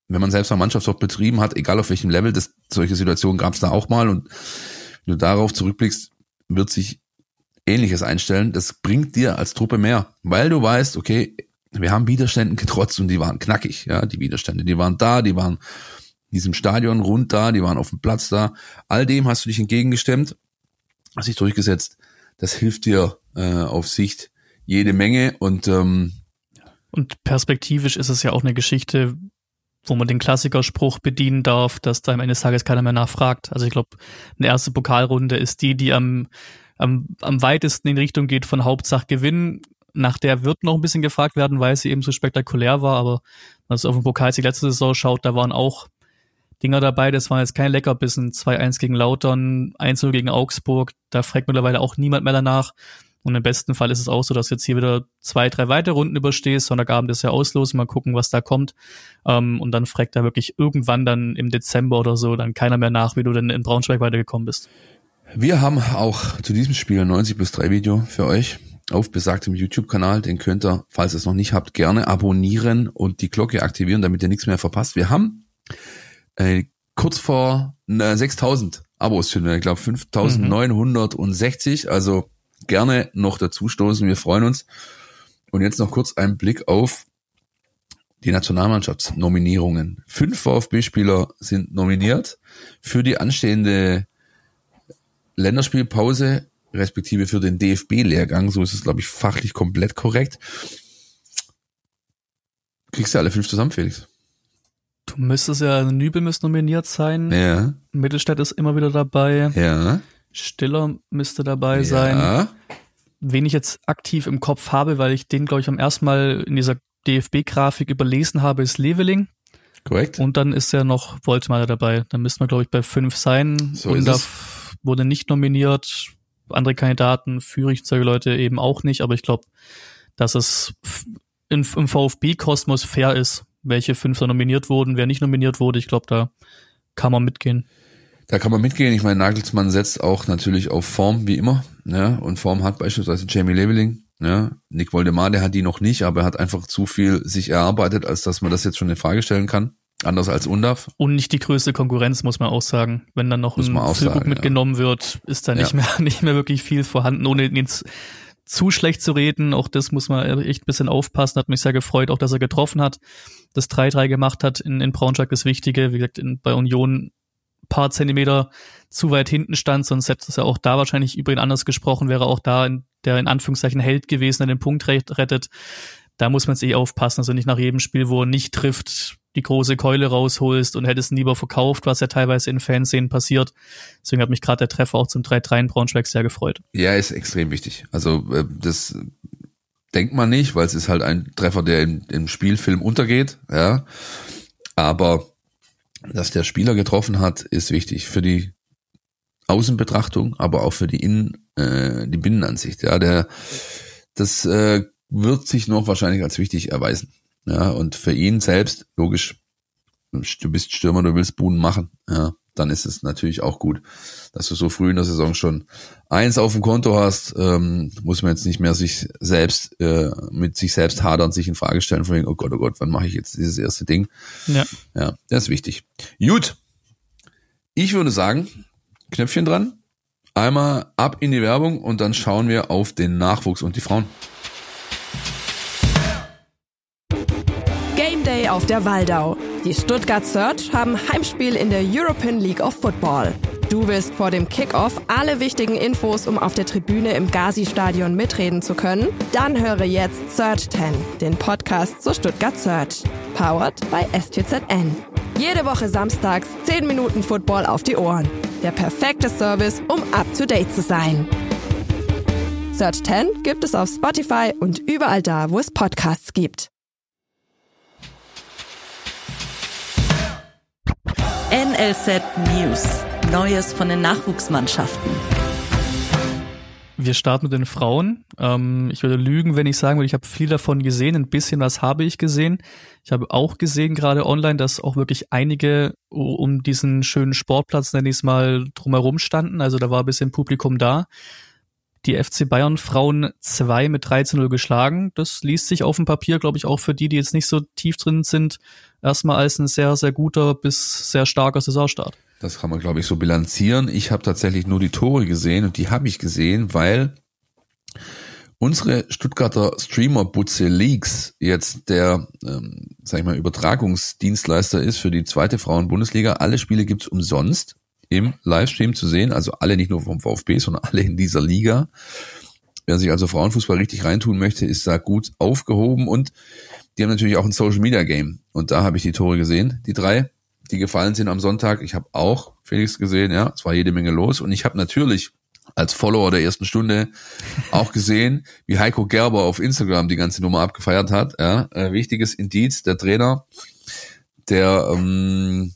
wenn man selbst eine Mannschaft dort betrieben hat, egal auf welchem Level, das, solche Situationen gab es da auch mal und wenn du darauf zurückblickst, wird sich Ähnliches einstellen. Das bringt dir als Truppe mehr, weil du weißt, okay, wir haben Widerständen getrotzt und die waren knackig, ja, die Widerstände, die waren da, die waren in diesem Stadion rund da, die waren auf dem Platz da. All dem hast du dich entgegengestemmt, hast dich durchgesetzt. Das hilft dir äh, auf Sicht jede Menge und ähm, und perspektivisch ist es ja auch eine Geschichte, wo man den Klassikerspruch bedienen darf, dass da am Ende des Tages keiner mehr nachfragt. Also ich glaube, eine erste Pokalrunde ist die, die am, am, am weitesten in Richtung geht von Hauptsache Gewinnen. Nach der wird noch ein bisschen gefragt werden, weil sie eben so spektakulär war. Aber wenn man auf den Pokalsieg letzte Saison schaut, da waren auch Dinger dabei. Das war jetzt kein Leckerbissen. zwei eins gegen Lautern, eins null gegen Augsburg. Da fragt mittlerweile auch niemand mehr danach. Und im besten Fall ist es auch so, dass du jetzt hier wieder zwei, drei weitere Runden überstehst. Sonntagabend ist ja Auslos, mal gucken, was da kommt. Ähm, und dann fragt da wirklich irgendwann dann im Dezember oder so dann keiner mehr nach, wie du denn in Braunschweig weitergekommen bist. Wir haben auch zu diesem Spiel ein neunzig plus drei Video für euch auf besagtem YouTube-Kanal. Den könnt ihr, falls ihr es noch nicht habt, gerne abonnieren und die Glocke aktivieren, damit ihr nichts mehr verpasst. Wir haben äh, kurz vor äh, sechstausend Abos, ich glaube fünftausendneunhundertsechzig, also gerne noch dazu stoßen, wir freuen uns. Und jetzt noch kurz ein Blick auf die Nationalmannschaftsnominierungen. Fünf VfB-Spieler sind nominiert für die anstehende Länderspielpause, respektive für den D F B-Lehrgang. So ist es, glaube ich, fachlich komplett korrekt. Kriegst du alle fünf zusammen, Felix? Du müsstest ja, Nübel müsste nominiert sein. Ja. Mittelstädt ist immer wieder dabei. Ja. Stiller müsste dabei Ja. sein. Wen ich jetzt aktiv im Kopf habe, weil ich den, glaube ich, am ersten Mal in dieser D F B-Grafik überlesen habe, ist Leveling. Korrekt. Und dann ist ja noch Woltmeier dabei. Dann müssten wir, glaube ich, bei fünf sein. So und ist da es. wurde nicht nominiert. Andere Kandidaten, Führig, solche Leute eben auch nicht. Aber ich glaube, dass es im, im VfB-Kosmos fair ist, welche fünf da nominiert wurden, wer nicht nominiert wurde. Ich glaube, da kann man mitgehen. Da kann man mitgehen. Ich meine, Nagelsmann setzt auch natürlich auf Form, wie immer. Ja, und Form hat beispielsweise Jamie Leveling. Ja, Nick Woldemar, der hat die noch nicht, aber er hat einfach zu viel sich erarbeitet, als dass man das jetzt schon in Frage stellen kann. Anders als Undav. Und nicht die größte Konkurrenz, muss man auch sagen. Wenn dann noch Muss man ein auch Füllkrug sagen, mitgenommen wird, ist da nicht Ja. mehr nicht mehr wirklich viel vorhanden, ohne jetzt zu schlecht zu reden. Auch das muss man echt ein bisschen aufpassen. Hat mich sehr gefreut, auch dass er getroffen hat, das drei drei gemacht hat in, in Braunschweig, das Wichtige. Wie gesagt, in, bei Union paar Zentimeter zu weit hinten stand, sonst hätte es ja auch da wahrscheinlich über ihn anders gesprochen, wäre auch da in, der in Anführungszeichen Held gewesen, der den Punkt rettet. Da muss man jetzt eh aufpassen, also nicht nach jedem Spiel, wo er nicht trifft, die große Keule rausholst und hättest ihn lieber verkauft, was ja teilweise in Fanszenen passiert. Deswegen hat mich gerade der Treffer auch zum drei drei in Braunschweig sehr gefreut. Ja, ist extrem wichtig. Also äh, das denkt man nicht, weil es ist halt ein Treffer, der im, im Spielfilm untergeht. Ja, aber dass der Spieler getroffen hat, ist wichtig für die Außenbetrachtung, aber auch für die Innen, äh, die Binnenansicht. Ja, der, das äh, wird sich noch wahrscheinlich als wichtig erweisen. Ja, und für ihn selbst, logisch, du bist Stürmer, du willst Buden machen. Ja, dann ist es natürlich auch gut, dass du so früh in der Saison schon eins auf dem Konto hast. Ähm, muss man jetzt nicht mehr sich selbst äh, mit sich selbst hadern, sich in Frage stellen, von wegen, oh Gott, oh Gott, wann mache ich jetzt dieses erste Ding? Ja. Ja, das ist wichtig. Gut, ich würde sagen, Knöpfchen dran, einmal ab in die Werbung und dann schauen wir auf den Nachwuchs und die Frauen. Game Day auf der Waldau. Die Stuttgart Surge haben Heimspiel in der European League of Football. Du willst vor dem Kickoff alle wichtigen Infos, um auf der Tribüne im Gazi-Stadion mitreden zu können? Dann höre jetzt Surge zehn, den Podcast zur Stuttgart Surge. Powered by S T Z N. Jede Woche samstags zehn Minuten Football auf die Ohren. Der perfekte Service, um up-to-date zu sein. Surge zehn gibt es auf Spotify und überall da, wo es Podcasts gibt. N L Z News. Neues von den Nachwuchsmannschaften. Wir starten mit den Frauen. Ähm, ich würde lügen, wenn ich sagen würde, ich habe viel davon gesehen. Ein bisschen was habe ich gesehen. Ich habe auch gesehen, gerade online, dass auch wirklich einige um diesen schönen Sportplatz, nenne ich es mal, drumherum standen. Also da war ein bisschen Publikum da. die F C Bayern Frauen zwei mit drei zu null geschlagen. Das liest sich auf dem Papier, glaube ich, auch für die, die jetzt nicht so tief drin sind, erstmal als ein sehr, sehr guter bis sehr starker Saisonstart. Das kann man, glaube ich, so bilanzieren. Ich habe tatsächlich nur die Tore gesehen und die habe ich gesehen, weil unsere Stuttgarter Streamer-Butze Leaks jetzt der, ähm, sag ich mal, Übertragungsdienstleister ist für die zweite Frauen-Bundesliga. Alle Spiele gibt's umsonst im Livestream zu sehen, also alle nicht nur vom VfB, sondern alle in dieser Liga. Wer sich also Frauenfußball richtig reintun möchte, ist da gut aufgehoben und die haben natürlich auch ein Social-Media-Game und da habe ich die Tore gesehen, die drei, die gefallen sind am Sonntag. Ich habe auch Felix gesehen, ja, es war jede Menge los und ich habe natürlich als Follower der ersten Stunde auch gesehen, wie Heiko Gerber auf Instagram die ganze Nummer abgefeiert hat. Ja, äh, wichtiges Indiz, der Trainer, der, ähm,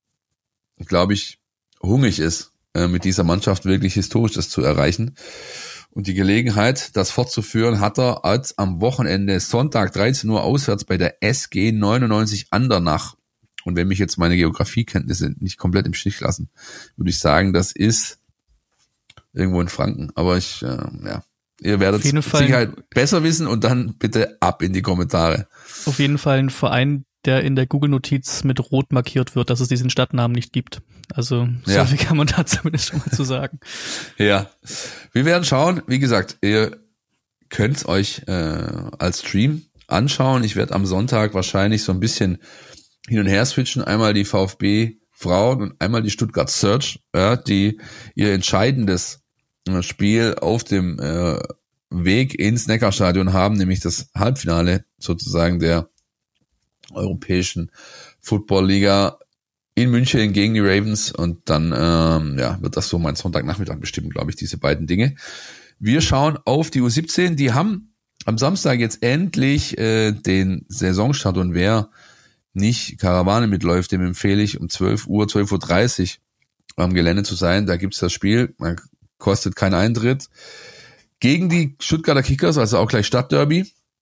glaube ich, hungrig ist, äh, mit dieser Mannschaft wirklich historisch das zu erreichen. Und die Gelegenheit, das fortzuführen, hat er als am Wochenende Sonntag dreizehn Uhr auswärts bei der S G neunundneunzig Andernach. Und wenn mich jetzt meine Geografiekenntnisse nicht komplett im Stich lassen, würde ich sagen, das ist irgendwo in Franken. Aber ich, äh, ja, ihr werdet es mit Sicherheit besser wissen und dann bitte ab in die Kommentare. Auf jeden Fall ein Verein, der in der Google-Notiz mit rot markiert wird, dass es diesen Stadtnamen nicht gibt. Also so ja. viel kann man da zumindest schon mal zu sagen. Ja, wir werden schauen. Wie gesagt, ihr könnt es euch äh, als Stream anschauen. Ich werde am Sonntag wahrscheinlich so ein bisschen hin und her switchen. Einmal die VfB Frauen und einmal die Stuttgart Search, ja, die ihr entscheidendes äh, Spiel auf dem äh, Weg ins Neckarstadion haben, nämlich das Halbfinale sozusagen der Europäischen Football-Liga in München gegen die Ravens und dann ähm, ja wird das so mein Sonntagnachmittag bestimmen, glaube ich, diese beiden Dinge. Wir schauen auf die U siebzehn, die haben am Samstag jetzt endlich äh, den Saisonstart und wer nicht Karawane mitläuft, dem empfehle ich um zwölf Uhr, zwölf Uhr dreißig am Gelände zu sein. Da gibt's das Spiel, man kostet keinen Eintritt. Gegen die Stuttgarter Kickers, also auch gleich Stadtderby.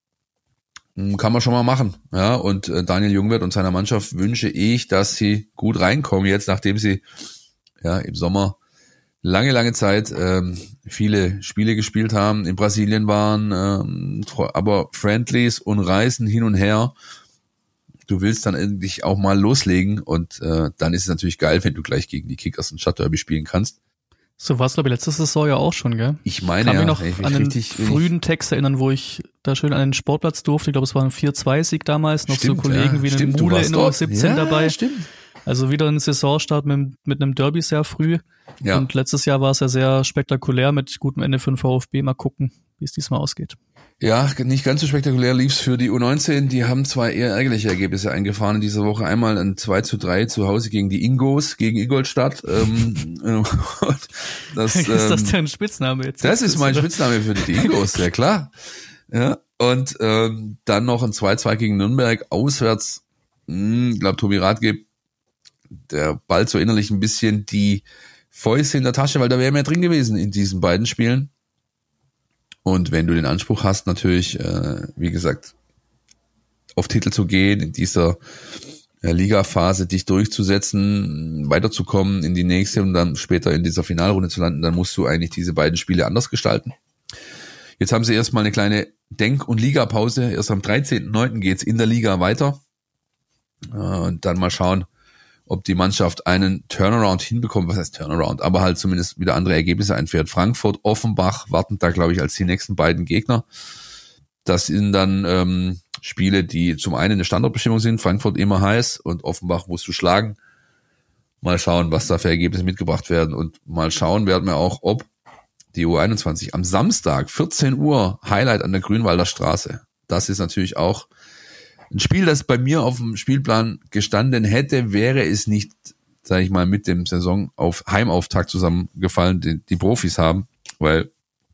Kann man schon mal machen, ja, und äh, Daniel Jungwirth und seiner Mannschaft wünsche ich, dass sie gut reinkommen jetzt, nachdem sie ja im Sommer lange, lange Zeit ähm, viele Spiele gespielt haben, in Brasilien waren, ähm, aber Friendlies und Reisen hin und her. Du willst dann endlich auch mal loslegen und äh, dann ist es natürlich geil, wenn du gleich gegen die Kickers ein Stadtderby spielen kannst. So war es, glaube ich, letzte Saison ja auch schon, gell? Ich meine, ich kann ja. mich noch ey, an den richtig, frühen Text erinnern, wo ich da schön an den Sportplatz durfte. Ich glaube, es war ein vier zwei Sieg damals. Noch stimmt, so Kollegen ja, wie stimmt, den Mule in der U siebzehn ja, dabei. Stimmt. Also wieder ein Saisonstart mit, mit einem Derby sehr früh. Ja. Und letztes Jahr war es ja sehr spektakulär mit gutem Ende für den VfB. Mal gucken, wie es diesmal ausgeht. Ja, nicht ganz so spektakulär lief's für die U neunzehn. Die haben zwei eher ärgerliche Ergebnisse eingefahren in dieser Woche. Einmal ein zwei zu drei zu Hause gegen die Ingos, gegen Ingolstadt. ähm, das, ist ähm, das dein Spitzname jetzt? Das ist mein Spitzname für die Ingos, ja klar. Ja, und ähm, dann noch ein zwei zwei gegen Nürnberg auswärts. Ich glaube, Tobi Rathgeb, der ballt so innerlich ein bisschen die Fäuste in der Tasche, weil da wäre mehr drin gewesen in diesen beiden Spielen. Und wenn du den Anspruch hast, natürlich, äh, wie gesagt, auf Titel zu gehen, in dieser äh, Liga-Phase dich durchzusetzen, weiterzukommen in die nächste und dann später in dieser Finalrunde zu landen, dann musst du eigentlich diese beiden Spiele anders gestalten. Jetzt haben sie erstmal eine kleine Denk- und Ligapause. Erst am dreizehnten neunten geht's in der Liga weiter. Äh, und dann mal schauen, ob die Mannschaft einen Turnaround hinbekommt, was heißt Turnaround, aber halt zumindest wieder andere Ergebnisse einfährt. Frankfurt, Offenbach warten da, glaube ich, als die nächsten beiden Gegner. Das sind dann ähm, Spiele, die zum einen eine Standortbestimmung sind, Frankfurt immer heiß und Offenbach musst du schlagen. Mal schauen, was da für Ergebnisse mitgebracht werden und mal schauen werden wir auch, ob die U einundzwanzig am Samstag, vierzehn Uhr, Highlight an der Grünwalder Straße. Das ist natürlich auch ein Spiel, das bei mir auf dem Spielplan gestanden hätte, wäre es nicht, sage ich mal, mit dem Saison auf Heimauftakt zusammengefallen, die, die Profis haben, weil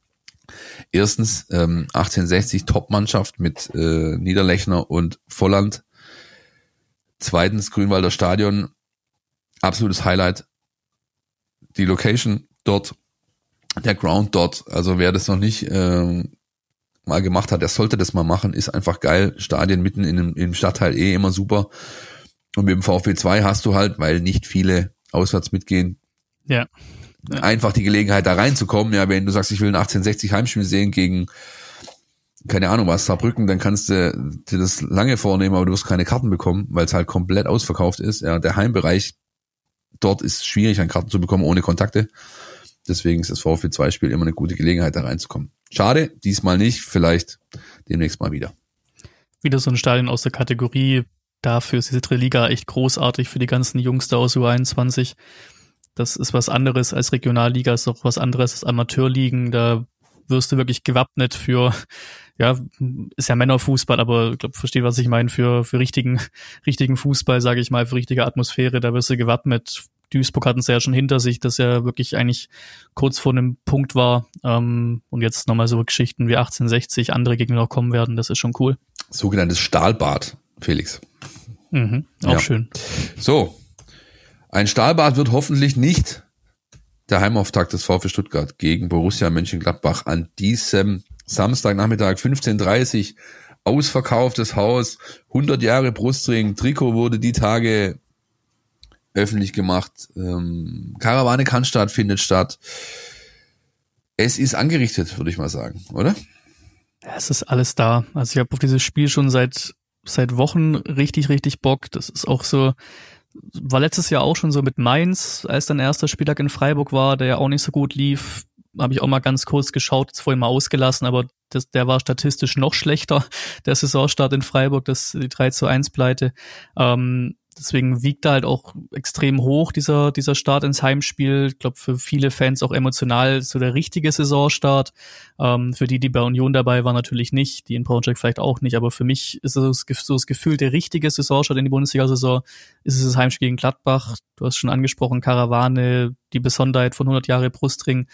erstens ähm, achtzehnhundertsechzig Top-Mannschaft mit äh, Niederlechner und Volland, zweitens Grünwalder Stadion, absolutes Highlight, die Location dort, der Ground dort, also wer das noch nicht ähm, mal gemacht hat, der sollte das mal machen, ist einfach geil. Stadien mitten in dem, im Stadtteil eh immer super. Und mit dem VfB zwei hast du halt, weil nicht viele auswärts mitgehen, ja, ja. einfach die Gelegenheit da reinzukommen. Ja, wenn du sagst, ich will ein achtzehnhundertsechzig Heimspiel sehen gegen, keine Ahnung was, Saarbrücken, dann kannst du dir das lange vornehmen, aber du wirst keine Karten bekommen, weil es halt komplett ausverkauft ist. Ja, der Heimbereich dort ist schwierig, an Karten zu bekommen ohne Kontakte. Deswegen ist das VfB zwei Spiel immer eine gute Gelegenheit, da reinzukommen. Schade, diesmal nicht, vielleicht demnächst mal wieder. Wieder so ein Stadion aus der Kategorie, dafür ist diese dritte Liga echt großartig für die ganzen Jungs da aus U einundzwanzig. Das ist was anderes als Regionalliga, ist auch was anderes als Amateurligen. Da wirst du wirklich gewappnet für, ja, ist ja Männerfußball, aber ich glaube, versteht, was ich meine, für für richtigen richtigen Fußball, sage ich mal, für richtige Atmosphäre, da wirst du gewappnet. Duisburg hatten es ja schon hinter sich, dass er wirklich eigentlich kurz vor einem Punkt war. Ähm, und jetzt nochmal so Geschichten wie achtzehnhundertsechzig, andere Gegner noch kommen werden, das ist schon cool. Sogenanntes Stahlbad, Felix. Mhm, auch ja. schön. So, ein Stahlbad wird hoffentlich nicht der Heimauftakt des VfB Stuttgart gegen Borussia Mönchengladbach an diesem Samstagnachmittag, fünfzehn Uhr dreißig, ausverkauftes Haus, hundert Jahre Brustring, Trikot wurde die Tage öffentlich gemacht, ähm, Karawane Cannstatt findet statt. Es ist angerichtet, würde ich mal sagen, oder? Ja, es ist alles da. Also ich habe auf dieses Spiel schon seit seit Wochen richtig, richtig Bock. Das ist auch so, war letztes Jahr auch schon so mit Mainz, als dann erster Spieltag in Freiburg war, der ja auch nicht so gut lief, habe ich auch mal ganz kurz geschaut, jetzt vorhin mal ausgelassen, aber das, der war statistisch noch schlechter, der Saisonstart in Freiburg, das die drei zu eins Pleite. Ähm, Deswegen wiegt da halt auch extrem hoch dieser dieser Start ins Heimspiel. Ich glaube, für viele Fans auch emotional so der richtige Saisonstart. Ähm, für die, die bei Union dabei waren, natürlich nicht. Die in Braunschweig vielleicht auch nicht. Aber für mich ist es so das Gefühl, der richtige Saisonstart in die Bundesliga-Saison ist es das Heimspiel gegen Gladbach. Du hast schon angesprochen, Karawane, die Besonderheit von hundert Jahre Brustring.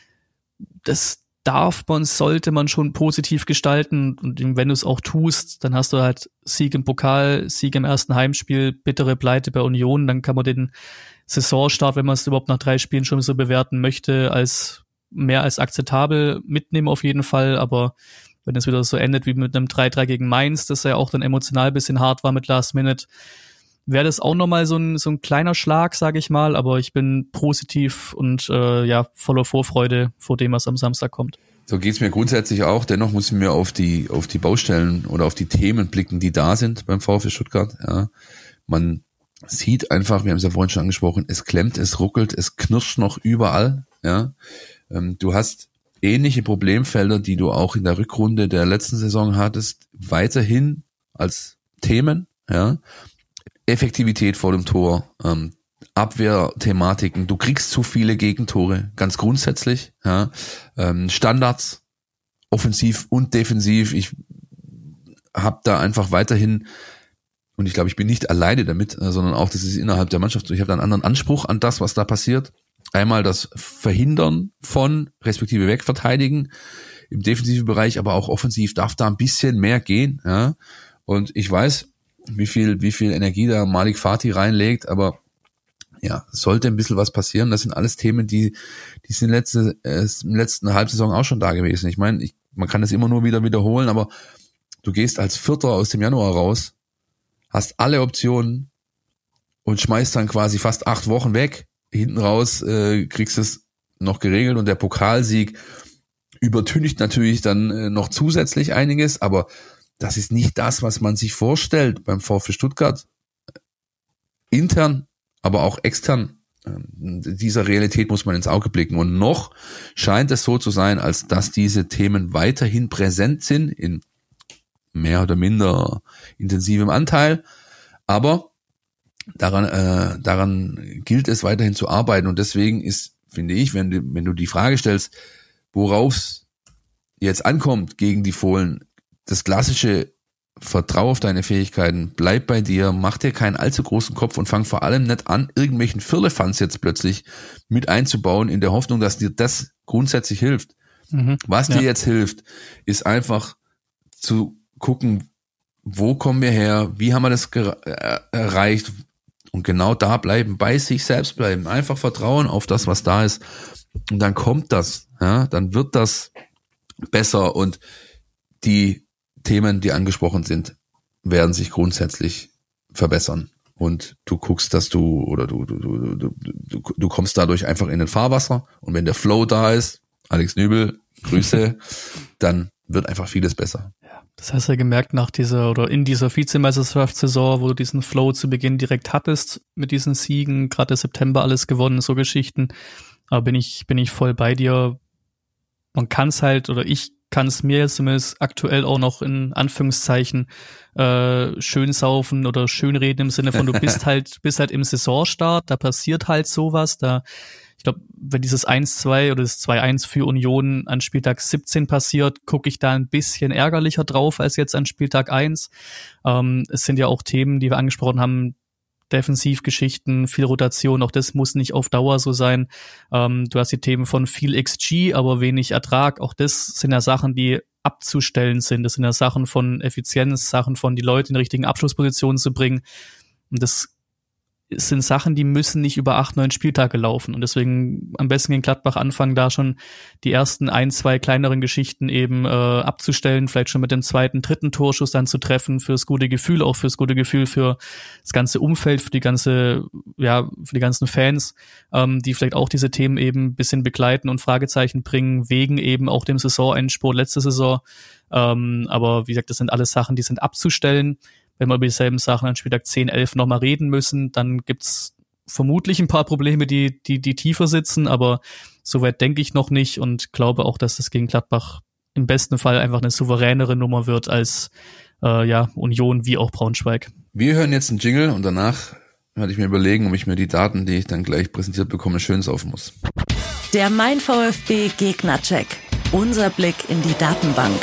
Das darf man, sollte man schon positiv gestalten, und wenn du es auch tust, dann hast du halt Sieg im Pokal, Sieg im ersten Heimspiel, bittere Pleite bei Union, dann kann man den Saisonstart, wenn man es überhaupt nach drei Spielen schon so bewerten möchte, als mehr als akzeptabel mitnehmen auf jeden Fall, aber wenn es wieder so endet wie mit einem drei drei gegen Mainz, das ja auch dann emotional ein bisschen hart war mit Last Minute, wäre das auch nochmal so ein so ein kleiner Schlag, sage ich mal, aber ich bin positiv und äh, ja voller Vorfreude vor dem, was am Samstag kommt. So geht's mir grundsätzlich auch. Dennoch müssen wir auf die auf die Baustellen oder auf die Themen blicken, die da sind beim VfB Stuttgart. Ja, man sieht einfach, wir haben es ja vorhin schon angesprochen, es klemmt, es ruckelt, es knirscht noch überall. Ja, ähm, du hast ähnliche Problemfelder, die du auch in der Rückrunde der letzten Saison hattest, weiterhin als Themen. Ja. Effektivität vor dem Tor, ähm, Abwehrthematiken, du kriegst zu viele Gegentore, ganz grundsätzlich, ja, ähm, Standards, offensiv und defensiv, ich habe da einfach weiterhin, und ich glaube, ich bin nicht alleine damit, äh, sondern auch, das ist innerhalb der Mannschaft so, ich habe da einen anderen Anspruch an das, was da passiert. Einmal das Verhindern von, respektive Wegverteidigen im defensiven Bereich, aber auch offensiv darf da ein bisschen mehr gehen, ja, und ich weiß, wie viel, wie viel Energie da Malik Fatih reinlegt, aber ja, sollte ein bisschen was passieren. Das sind alles Themen, die, die sind letzte, äh, im letzten Halbsaison auch schon da gewesen. Ich meine, ich, man kann das immer nur wieder wiederholen, aber du gehst als Vierter aus dem Januar raus, hast alle Optionen und schmeißt dann quasi fast acht Wochen weg. Hinten raus äh, kriegst es noch geregelt, und der Pokalsieg übertüncht natürlich dann äh, noch zusätzlich einiges, aber das ist nicht das, was man sich vorstellt beim VfB Stuttgart. Intern, aber auch extern. Dieser Realität muss man ins Auge blicken. Und noch scheint es so zu sein, als dass diese Themen weiterhin präsent sind, in mehr oder minder intensivem Anteil. Aber daran, äh, daran gilt es weiterhin zu arbeiten. Und deswegen ist, finde ich, wenn du, wenn du die Frage stellst, worauf es jetzt ankommt gegen die Fohlen, das klassische Vertrau auf deine Fähigkeiten, bleib bei dir, mach dir keinen allzu großen Kopf und fang vor allem nicht an, irgendwelchen Firlefanz jetzt plötzlich mit einzubauen, in der Hoffnung, dass dir das grundsätzlich hilft. Mhm, Was ja. dir jetzt hilft, ist einfach zu gucken, wo kommen wir her, wie haben wir das ger- äh, erreicht, und genau da bleiben, bei sich selbst bleiben, einfach vertrauen auf das, was da ist, und dann kommt das, ja, dann wird das besser, und die Themen, die angesprochen sind, werden sich grundsätzlich verbessern. und du guckst, dass du, oder du, du, du, du, du, du kommst dadurch einfach in den Fahrwasser und wenn der Flow da ist, Alex Nübel, Grüße, dann wird einfach vieles besser. Ja, das hast du ja gemerkt nach dieser oder in dieser Vizemeisterschaftssaison, wo du diesen Flow zu Beginn direkt hattest mit diesen Siegen, gerade September alles gewonnen, so Geschichten. Aber bin ich, bin ich voll bei dir. Man kann es halt, oder ich kann es mir jetzt zumindest aktuell auch noch in Anführungszeichen äh, schön saufen oder schön reden im Sinne von, du bist halt, bist halt im Saisonstart, da passiert halt sowas, da ich glaube, wenn dieses eins zwei oder das zwei eins für Union an Spieltag siebzehn passiert, gucke ich da ein bisschen ärgerlicher drauf als jetzt an Spieltag eins. Ähm, es sind ja auch Themen, die wir angesprochen haben, Defensivgeschichten, viel Rotation, auch das muss nicht auf Dauer so sein. Ähm, du hast die Themen von viel X G, aber wenig Ertrag. Auch das sind ja Sachen, die abzustellen sind. Das sind ja Sachen von Effizienz, Sachen von die Leute in die richtigen Abschlusspositionen zu bringen. Und das es sind Sachen, die müssen nicht über acht, neun Spieltage laufen. Und deswegen am besten gegen Gladbach anfangen, da schon die ersten ein, zwei kleineren Geschichten eben äh, abzustellen, vielleicht schon mit dem zweiten, dritten Torschuss dann zu treffen, fürs gute Gefühl, auch fürs gute Gefühl für das ganze Umfeld, für die ganze, ja, für die ganzen Fans, ähm, die vielleicht auch diese Themen eben ein bisschen begleiten und Fragezeichen bringen, wegen eben auch dem Saisonendspurt letzte Saison. Ähm, aber wie gesagt, das sind alles Sachen, die sind abzustellen. Wenn wir über dieselben Sachen an Spieltag zehn, elf nochmal reden müssen, dann gibt's vermutlich ein paar Probleme, die, die, die tiefer sitzen, aber soweit denke ich noch nicht und glaube auch, dass das gegen Gladbach im besten Fall einfach eine souveränere Nummer wird als äh, ja Union wie auch Braunschweig. Wir hören jetzt einen Jingle und danach werde ich mir überlegen, ob ich mir die Daten, die ich dann gleich präsentiert bekomme, schön saufen muss. Der Mein VfB Gegnercheck. Unser Blick in die Datenbank.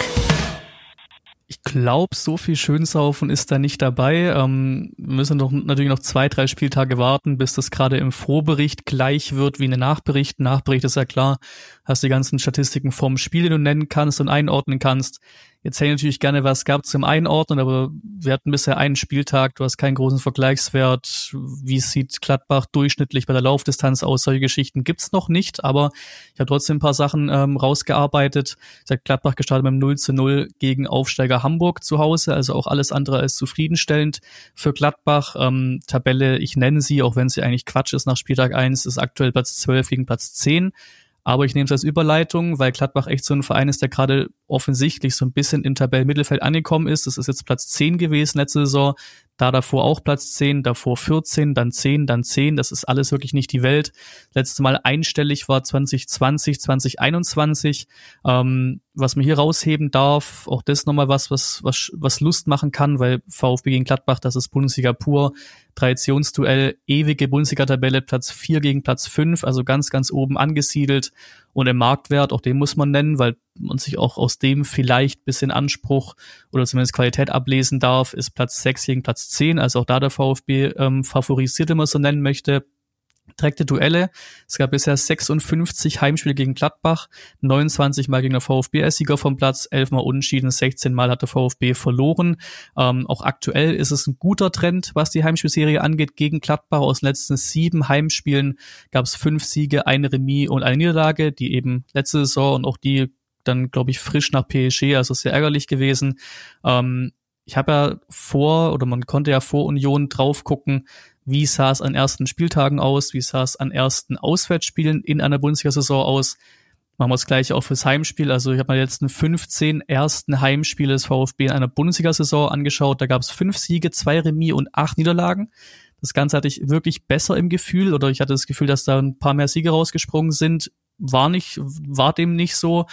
Ich glaube, so viel Schönsaufen ist da nicht dabei. Ähm, wir müssen doch natürlich noch zwei, drei Spieltage warten, bis das gerade im Vorbericht gleich wird wie eine Nachbericht. Nachbericht ist ja klar, hast die ganzen Statistiken vom Spiel, die du nennen kannst und einordnen kannst. Jetzt hätte ich natürlich gerne was gehabt zum Einordnen, aber wir hatten bisher einen Spieltag, du hast keinen großen Vergleichswert. Wie sieht Gladbach durchschnittlich bei der Laufdistanz aus? Solche Geschichten gibt's noch nicht, aber ich habe trotzdem ein paar Sachen ähm, rausgearbeitet. Ich sag, Gladbach gestartet mit einem null zu null gegen Aufsteiger Hamburg zu Hause, also auch alles andere als zufriedenstellend für Gladbach. Ähm, Tabelle, ich nenne sie, auch wenn sie eigentlich Quatsch ist nach Spieltag eins, ist aktuell Platz zwölf gegen Platz zehn. Aber ich nehme es als Überleitung, weil Gladbach echt so ein Verein ist, der gerade offensichtlich so ein bisschen im Tabellenmittelfeld angekommen ist. Das ist jetzt Platz zehn gewesen letzte Saison, da davor auch Platz zehn, davor vierzehn, dann zehn, dann zehn. Das ist alles wirklich nicht die Welt. Letztes Mal einstellig war zwanzig zwanzig, zwanzig einundzwanzig. Ähm, was man hier rausheben darf, auch das nochmal was, was, was, was Lust machen kann, weil VfB gegen Gladbach, das ist Bundesliga pur. Traditionsduell, ewige Bundesliga-Tabelle, Platz vier gegen Platz fünf, also ganz, ganz oben angesiedelt. Und im Marktwert, auch den muss man nennen, weil man sich auch aus dem vielleicht bisschen Anspruch oder zumindest Qualität ablesen darf, ist Platz sechs gegen Platz zehn, also auch da der VfB ähm, favorisiert, wenn man es so nennen möchte. Direkte Duelle. Es gab bisher sechsundfünfzig Heimspiele gegen Gladbach, neunundzwanzig Mal gegen der VfB als Sieger vom Platz, elf Mal unentschieden, sechzehn Mal hat der VfB verloren. Ähm, auch aktuell ist es ein guter Trend, was die Heimspielserie angeht gegen Gladbach. Aus den letzten sieben Heimspielen gab es fünf Siege, eine Remis und eine Niederlage, die eben letzte Saison und auch die dann, glaube ich, frisch nach P S G, also sehr ärgerlich gewesen. Ähm, ich habe ja vor, oder man konnte ja vor Union drauf gucken, wie sah es an ersten Spieltagen aus, wie sah es an ersten Auswärtsspielen in einer Bundesliga-Saison aus. Machen wir das gleiche auch fürs Heimspiel. Also ich habe mir die letzten fünfzehn ersten Heimspiele des VfB in einer Bundesliga-Saison angeschaut. Da gab es fünf Siege, zwei Remis und acht Niederlagen. Das Ganze hatte ich wirklich besser im Gefühl, oder ich hatte das Gefühl, dass da ein paar mehr Siege rausgesprungen sind. War nicht, war dem nicht so.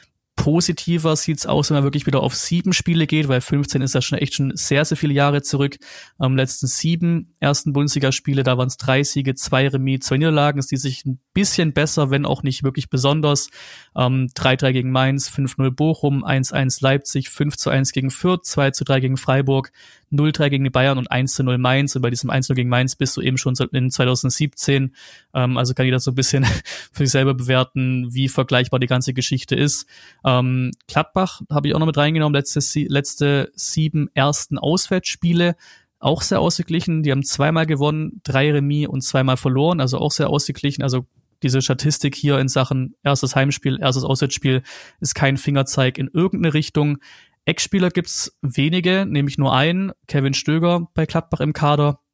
Positiver sieht's aus, wenn man wirklich wieder auf sieben Spiele geht, weil fünfzehn ist ja schon echt schon sehr, sehr viele Jahre zurück. Am letzten sieben ersten Bundesligaspiele, da waren es drei Siege, zwei Remis, zwei Niederlagen, die sich ein bisschen besser, wenn auch nicht wirklich besonders. Ähm, drei drei gegen Mainz, fünf null Bochum, eins eins Leipzig, fünf zu eins gegen Fürth, zwei zu drei gegen Freiburg, null drei gegen die Bayern und eins zu null Mainz. Und bei diesem eins null gegen Mainz bist du eben schon in zwanzig siebzehn. Ähm, also kann jeder so ein bisschen für sich selber bewerten, wie vergleichbar die ganze Geschichte ist. Ähm, Gladbach habe ich auch noch mit reingenommen, letzte, letzte sieben ersten Auswärtsspiele, auch sehr ausgeglichen. Die haben zweimal gewonnen, drei Remis und zweimal verloren, also auch sehr ausgeglichen. Also diese Statistik hier in Sachen erstes Heimspiel, erstes Auswärtsspiel ist kein Fingerzeig in irgendeine Richtung. Ex-Spieler gibt's wenige, nämlich nur einen, Kevin Stöger bei Gladbach im Kader.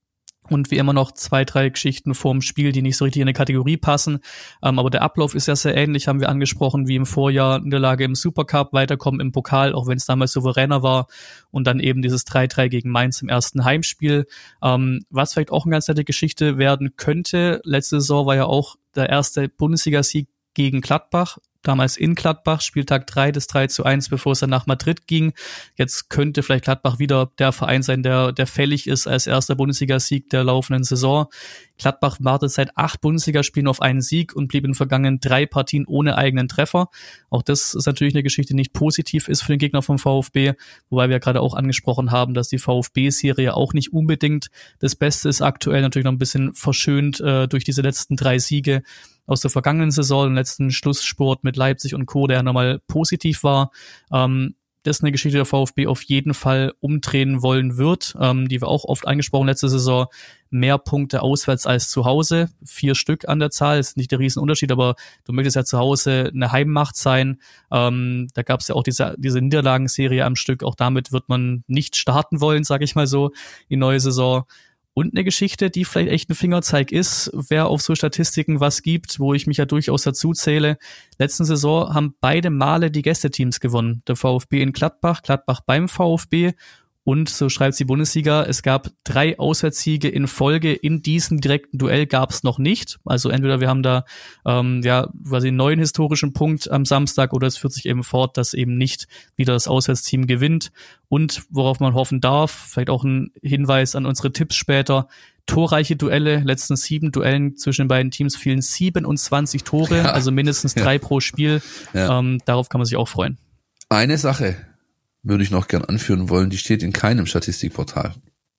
Und wie immer noch zwei, drei Geschichten vorm Spiel, die nicht so richtig in eine Kategorie passen. Ähm, aber der Ablauf ist ja sehr ähnlich, haben wir angesprochen, wie im Vorjahr Niederlage im Supercup, weiterkommen im Pokal, auch wenn es damals souveräner war. Und dann eben dieses drei drei gegen Mainz im ersten Heimspiel. Ähm, was vielleicht auch eine ganz nette Geschichte werden könnte. Letzte Saison war ja auch der erste Bundesligasieg gegen Gladbach. Damals in Gladbach, Spieltag drei, das drei zu eins, bevor es dann nach Madrid ging. Jetzt könnte vielleicht Gladbach wieder der Verein sein, der der fällig ist als erster Bundesligasieg der laufenden Saison. Gladbach wartet seit acht Bundesligaspielen auf einen Sieg und blieb in den vergangenen drei Partien ohne eigenen Treffer. Auch das ist natürlich eine Geschichte, die nicht positiv ist für den Gegner vom VfB, wobei wir ja gerade auch angesprochen haben, dass die VfB-Serie auch nicht unbedingt das Beste ist. Aktuell natürlich noch ein bisschen verschönt äh, durch diese letzten drei Siege aus der vergangenen Saison, den letzten Schlusssport mit Leipzig und Co., der nochmal positiv war. Ähm, das ist eine Geschichte, die der VfB auf jeden Fall umdrehen wollen wird, ähm, die wir auch oft angesprochen letzte Saison. Mehr Punkte auswärts als zu Hause, vier Stück an der Zahl, ist nicht der Riesenunterschied, aber du möchtest ja zu Hause eine Heimmacht sein. Ähm, da gab es ja auch diese, diese Niederlagenserie am Stück, auch damit wird man nicht starten wollen, sage ich mal so, die neue Saison. Und eine Geschichte, die vielleicht echt ein Fingerzeig ist, wer auf so Statistiken was gibt, wo ich mich ja durchaus dazu zähle. Letzten Saison haben beide Male die Gästeteams gewonnen. Der VfB in Gladbach, Gladbach beim VfB. Und so schreibt die Bundesliga, es gab drei Auswärtssiege in Folge. In diesem direkten Duell gab es noch nicht. Also entweder wir haben da ähm, ja quasi einen neuen historischen Punkt am Samstag oder es führt sich eben fort, dass eben nicht wieder das Auswärtsteam gewinnt. Und worauf man hoffen darf, vielleicht auch ein Hinweis an unsere Tipps später, torreiche Duelle, letzten sieben Duellen zwischen den beiden Teams fielen siebenundzwanzig Tore, ja. Also mindestens drei ja. pro Spiel. Ja. Ähm, darauf kann man sich auch freuen. Eine Sache würde ich noch gern anführen wollen, die steht in keinem Statistikportal.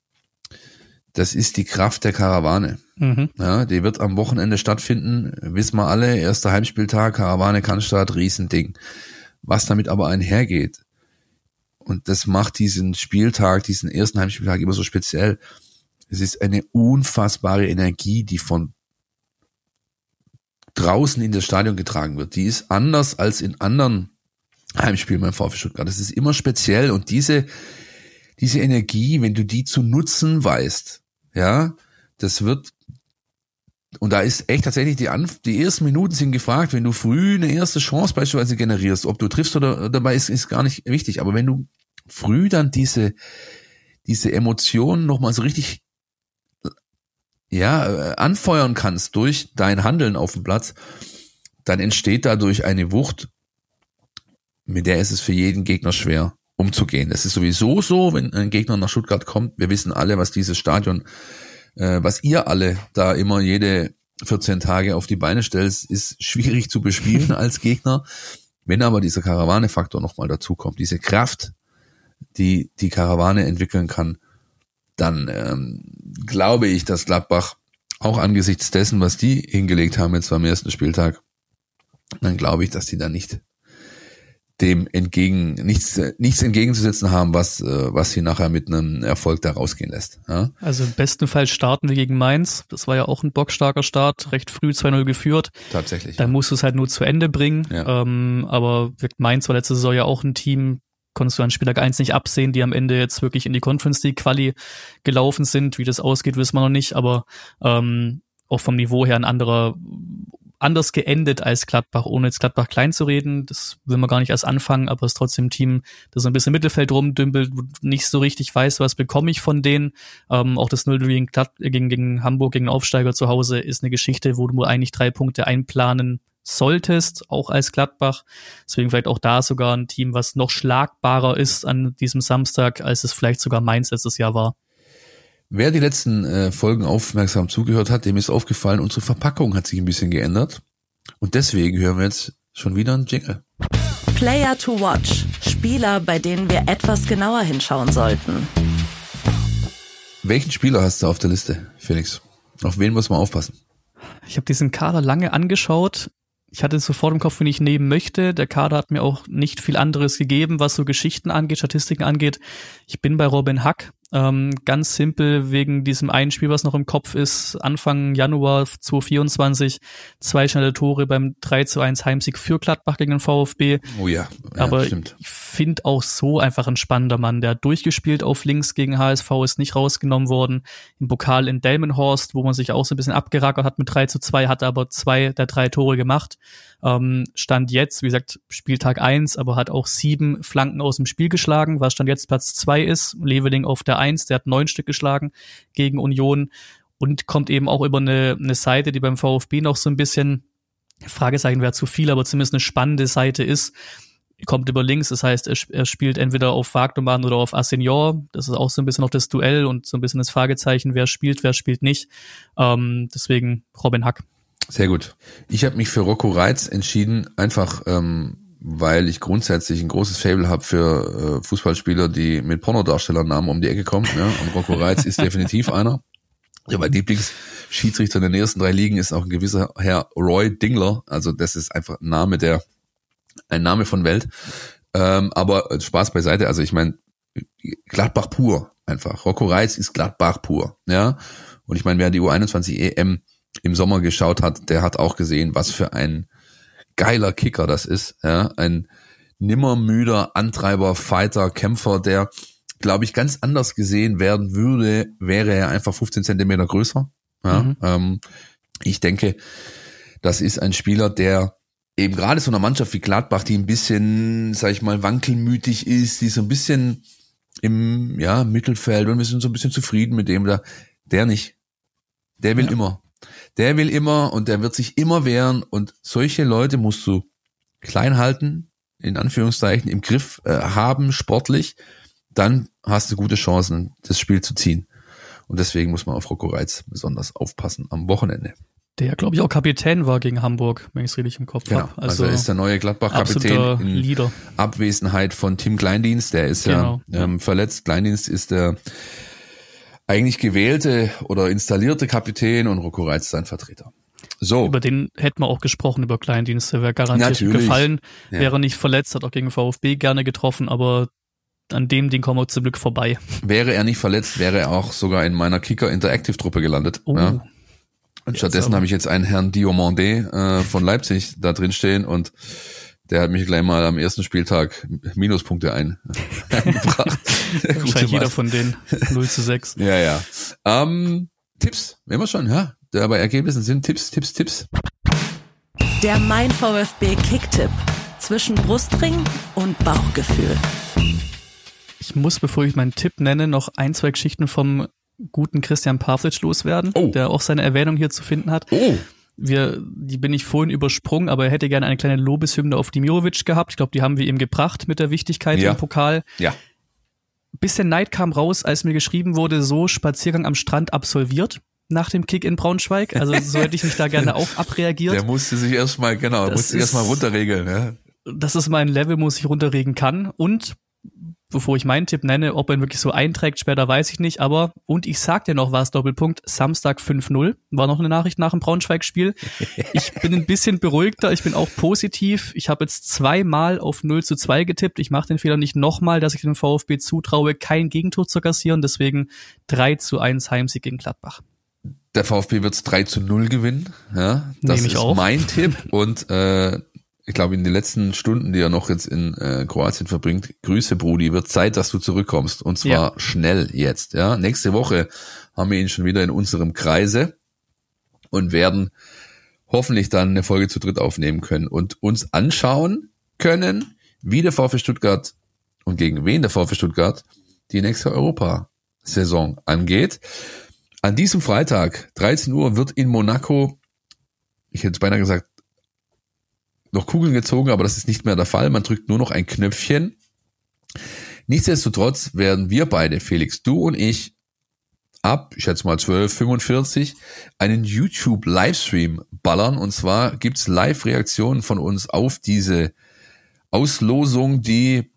Das ist die Kraft der Karawane. Mhm. Ja, die wird am Wochenende stattfinden, wissen wir alle, erster Heimspieltag, Karawane Cannstatt, Riesending. Was damit aber einhergeht, und das macht diesen Spieltag, diesen ersten Heimspieltag immer so speziell, es ist eine unfassbare Energie, die von draußen in das Stadion getragen wird. Die ist anders als in anderen Heimspielen beim VfB Stuttgart. Das ist immer speziell und diese, diese Energie, wenn du die zu nutzen weißt, ja, das wird, und da ist echt tatsächlich die, Anf- die ersten Minuten sind gefragt, wenn du früh eine erste Chance beispielsweise generierst, ob du triffst oder dabei ist, ist gar nicht wichtig, aber wenn du früh dann diese, diese Emotionen nochmal so richtig, ja, anfeuern kannst durch dein Handeln auf dem Platz, dann entsteht dadurch eine Wucht, mit der ist es für jeden Gegner schwer umzugehen. Das ist sowieso so, wenn ein Gegner nach Stuttgart kommt. Wir wissen alle, was dieses Stadion, äh, was ihr alle da immer jede vierzehn Tage auf die Beine stellt, ist schwierig zu bespielen als Gegner. Wenn aber dieser Karawane-Faktor nochmal dazu kommt, diese Kraft, die die Karawane entwickeln kann, dann ähm, glaube ich, dass Gladbach auch angesichts dessen, was die hingelegt haben jetzt beim ersten Spieltag, dann glaube ich, dass die da nicht dem entgegen nichts nichts entgegenzusetzen haben, was was sie nachher mit einem Erfolg da rausgehen lässt. Ja? Also im besten Fall starten wir gegen Mainz. Das war ja auch ein bockstarker Start, recht früh zwei null geführt. Tatsächlich. Dann ja. musst du es halt nur zu Ende bringen. Ja. Ähm, aber Mainz war letzte Saison ja auch ein Team, konntest du an Spieltag eins nicht absehen, die am Ende jetzt wirklich in die Conference League Quali gelaufen sind. Wie das ausgeht, wissen wir noch nicht, aber ähm, auch vom Niveau her ein anderer anders geendet als Gladbach, ohne jetzt Gladbach klein zu reden. Das will man gar nicht erst anfangen, aber es ist trotzdem ein Team, das so ein bisschen im Mittelfeld rumdümpelt, nicht so richtig weiß, was bekomme ich von denen. Ähm, auch das null gegen, gegen, gegen Hamburg, gegen Aufsteiger zu Hause ist eine Geschichte, wo du eigentlich drei Punkte einplanen solltest, auch als Gladbach. Deswegen vielleicht auch da sogar ein Team, was noch schlagbarer ist an diesem Samstag, als es vielleicht sogar Mainz letztes Jahr war. Wer die letzten äh, Folgen aufmerksam zugehört hat, dem ist aufgefallen, unsere Verpackung hat sich ein bisschen geändert. Und deswegen hören wir jetzt schon wieder einen Jingle. Player to watch. Spieler, bei denen wir etwas genauer hinschauen sollten. Welchen Spieler hast du auf der Liste, Felix? Auf wen muss man aufpassen? Ich habe diesen Kader lange angeschaut. Ich hatte sofort im Kopf, wen ich nehmen möchte. Der Kader hat mir auch nicht viel anderes gegeben, was so Geschichten angeht, Statistiken angeht. Ich bin bei Robin Hack. Ähm, ganz simpel wegen diesem einen Spiel, was noch im Kopf ist. Anfang Januar zwanzig vierundzwanzig, zwei schnelle Tore beim drei zu eins Heimsieg für Gladbach gegen den VfB. Oh ja, ja aber stimmt. ich finde auch so einfach ein spannender Mann. Der hat durchgespielt auf links gegen H S V, ist nicht rausgenommen worden. Im Pokal in Delmenhorst, wo man sich auch so ein bisschen abgerackert hat mit drei zu zwei, hat aber zwei der drei Tore gemacht. Ähm, Stand jetzt, wie gesagt, Spieltag eins, aber hat auch sieben Flanken aus dem Spiel geschlagen, was Stand jetzt Platz zwei ist. Leveling auf der eins, der hat neun Stück geschlagen gegen Union und kommt eben auch über eine, eine Seite, die beim VfB noch so ein bisschen, Fragezeichen wäre zu viel, aber zumindest eine spannende Seite ist. Kommt über links, das heißt, er, er spielt entweder auf Wagnumann oder auf Asenor. Das ist auch so ein bisschen noch das Duell und so ein bisschen das Fragezeichen, wer spielt, wer spielt nicht. Ähm, deswegen Robin Hack. Sehr gut. Ich habe mich für Rocco Reitz entschieden, einfach ähm, weil ich grundsätzlich ein großes Faible habe für äh, Fußballspieler, die mit Pornodarstellernamen um die Ecke kommen. Ne? Und Rocco Reitz ist definitiv einer. Ja, mein Lieblingsschiedsrichter in den ersten drei Ligen ist auch ein gewisser Herr Roy Dingler. Also das ist einfach ein Name, der ein Name von Welt. Ähm, aber Spaß beiseite. Also ich meine, Gladbach pur einfach. Rocco Reitz ist Gladbach pur. Ja. Und ich meine, wer die U einundzwanzig E M im Sommer geschaut hat, der hat auch gesehen, was für ein geiler Kicker das ist. Ja. Ein nimmermüder Antreiber, Fighter, Kämpfer, der, glaube ich, ganz anders gesehen werden würde, wäre er einfach fünfzehn Zentimeter größer. Ja, mhm. ähm, ich denke, das ist ein Spieler, der eben gerade so einer Mannschaft wie Gladbach, die ein bisschen, sag ich mal, wankelmütig ist, die so ein bisschen im ja Mittelfeld und wir sind so ein bisschen zufrieden mit dem, da, der nicht. Der will ja. immer. Der will immer und der wird sich immer wehren und solche Leute musst du klein halten, in Anführungszeichen, im Griff äh, haben, sportlich, dann hast du gute Chancen, das Spiel zu ziehen. Und deswegen muss man auf Rocco Reitz besonders aufpassen am Wochenende. Der ja, glaube ich, auch Kapitän war gegen Hamburg, wenn ich es richtig im Kopf genau. habe. Also, also er ist der neue Gladbach-Kapitän in Leader. Abwesenheit von Tim Kleindienst. Der ist genau. ja ähm, verletzt. Kleindienst ist der eigentlich gewählte oder installierte Kapitän und Rocco Reitz sein Vertreter. So. Über den hätten wir auch gesprochen, über Kleindienst. Der wäre garantiert Natürlich. gefallen. Ja. Wäre nicht verletzt, hat auch gegen VfB gerne getroffen, aber an dem Ding kommen wir zum Glück vorbei. Wäre er nicht verletzt, wäre er auch sogar in meiner Kicker-Interactive-Truppe gelandet. Oh. Ja. Und stattdessen habe ich jetzt einen Herrn Diomandé äh, von Leipzig da drin stehen und der hat mich gleich mal am ersten Spieltag Minuspunkte ein, eingebracht. Wahrscheinlich jeder von denen. null zu sechs. Ja, ja. Ähm, Tipps, wenn wir schon, ja. Da bei Ergebnissen sind Tipps, Tipps, Tipps. Der Mein VfB Kicktipp zwischen Brustring und Bauchgefühl. Ich muss, bevor ich meinen Tipp nenne, noch ein, zwei Geschichten vom guten Christian Pavlic loswerden, oh. der auch seine Erwähnung hier zu finden hat. Oh. Wir, die bin ich vorhin übersprungen, aber er hätte gerne eine kleine Lobeshymne auf Dimirovic gehabt. Ich glaube, die haben wir ihm gebracht mit der Wichtigkeit ja. im Pokal. Ja. Bisschen Neid kam raus, als mir geschrieben wurde, so Spaziergang am Strand absolviert nach dem Kick in Braunschweig. Also so hätte ich mich da gerne auch abreagiert. Der musste sich erstmal, genau, das musste sich erstmal runterregeln. Ja. Das ist mein Level, wo ich runterregeln kann. Und bevor ich meinen Tipp nenne, ob er ihn wirklich so einträgt, später weiß ich nicht, aber, und ich sag dir noch was, Doppelpunkt, Samstag fünf null, war noch eine Nachricht nach dem Braunschweig-Spiel. Ich bin ein bisschen beruhigter, ich bin auch positiv, ich habe jetzt zweimal auf null zu zwei getippt, ich mache den Fehler nicht nochmal, dass ich dem VfB zutraue, kein Gegentor zu kassieren, deswegen drei zu eins Heimsieg gegen Gladbach. Der VfB wird drei zu null gewinnen, ja, das Nehm ich ist auch. mein Tipp und äh, ich glaube, in den letzten Stunden, die er noch jetzt in äh, Kroatien verbringt, Grüße, Brudi, wird Zeit, dass du zurückkommst. Und zwar ja. schnell jetzt. Ja, nächste Woche haben wir ihn schon wieder in unserem Kreise und werden hoffentlich dann eine Folge zu dritt aufnehmen können und uns anschauen können, wie der VfB Stuttgart und gegen wen der VfB Stuttgart die nächste Europa-Saison angeht. An diesem Freitag, dreizehn Uhr, wird in Monaco, ich hätte es beinahe gesagt, noch Kugeln gezogen, aber das ist nicht mehr der Fall. Man drückt nur noch ein Knöpfchen. Nichtsdestotrotz werden wir beide, Felix, du und ich, ab, ich schätze mal zwölf fünfundvierzig, einen YouTube-Livestream ballern. Und zwar gibt's Live-Reaktionen von uns auf diese Auslosung, die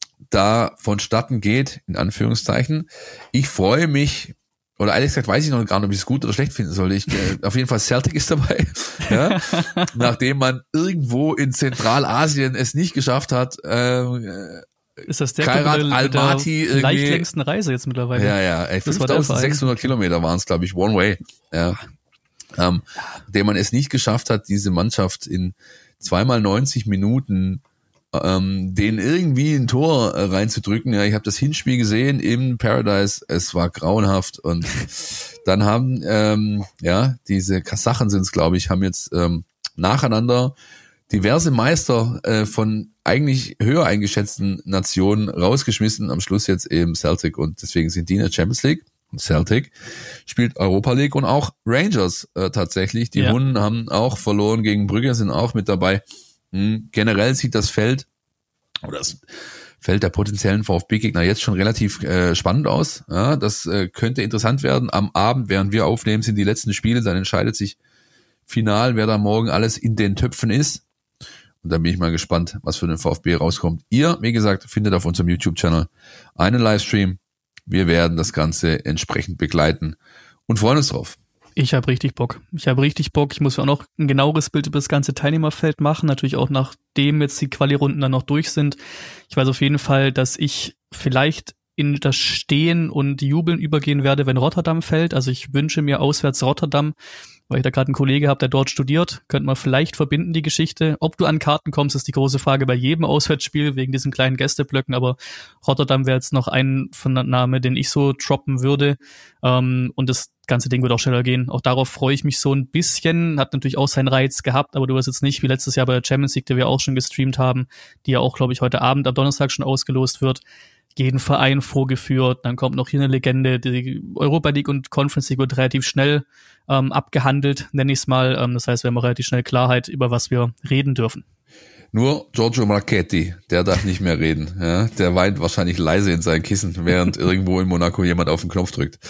da vonstatten geht, in Anführungszeichen. Ich freue mich. Oder ehrlich gesagt weiß ich noch gar nicht, ob ich es gut oder schlecht finden soll. Ich, äh, auf jeden Fall Celtic ist dabei. Ja? Nachdem man irgendwo in Zentralasien es nicht geschafft hat, äh, ist das der Kairat Almaty irgendwie leicht längsten Reise jetzt mittlerweile? Ja, ja, ey, fünftausendsechshundert Kilometer waren es, glaube ich, One Way. Ja. Ähm, dem man es nicht geschafft hat, diese Mannschaft in zweimal neunzig Minuten ähm, denen irgendwie ein Tor äh, reinzudrücken. Ja, ich habe das Hinspiel gesehen im Paradise, es war grauenhaft und dann haben ähm, ja diese Kasachen sind es, glaube ich, haben jetzt ähm, nacheinander diverse Meister äh, von eigentlich höher eingeschätzten Nationen rausgeschmissen. Am Schluss jetzt eben Celtic und deswegen sind die in der Champions League. Und Celtic spielt Europa League und auch Rangers äh, tatsächlich. Die ja. Hunden haben auch verloren gegen Brügge, sind auch mit dabei. Hm, generell sieht das Feld oder das Feld der potenziellen VfB-Gegner jetzt schon relativ äh, spannend aus. Ja, das äh, könnte interessant werden. Am Abend, während wir aufnehmen, sind die letzten Spiele. Dann entscheidet sich final, wer da morgen alles in den Töpfen ist. Und da bin ich mal gespannt, was für den VfB rauskommt. Ihr, wie gesagt, findet auf unserem YouTube-Channel einen Livestream. Wir werden das Ganze entsprechend begleiten und freuen uns drauf. Ich habe richtig Bock. Ich habe richtig Bock. Ich muss auch noch ein genaueres Bild über das ganze Teilnehmerfeld machen. Natürlich auch nachdem jetzt die Quali-Runden dann noch durch sind. Ich weiß auf jeden Fall, dass ich vielleicht in das Stehen und Jubeln übergehen werde, wenn Rotterdam fällt. Also ich wünsche mir auswärts Rotterdam, weil ich da gerade einen Kollege habe, der dort studiert. Könnte man vielleicht verbinden, die Geschichte. Ob du an Karten kommst, ist die große Frage bei jedem Auswärtsspiel, wegen diesen kleinen Gästeblöcken. Aber Rotterdam wäre jetzt noch ein Name, den ich so droppen würde. Und das ganze Ding wird auch schneller gehen. Auch darauf freue ich mich so ein bisschen. Hat natürlich auch seinen Reiz gehabt, aber du hast jetzt nicht wie letztes Jahr bei der Champions League, die wir auch schon gestreamt haben, die ja auch, glaube ich, heute Abend am Donnerstag schon ausgelost wird, jeden Verein vorgeführt, dann kommt noch hier eine Legende, die Europa League und Conference League wird relativ schnell ähm, abgehandelt, nenne ich es mal. Ähm, das heißt, wir haben relativ schnell Klarheit, über was wir reden dürfen. Nur Giorgio Marchetti, der darf nicht mehr reden. Ja? Der weint wahrscheinlich leise in sein Kissen, während irgendwo in Monaco jemand auf den Knopf drückt.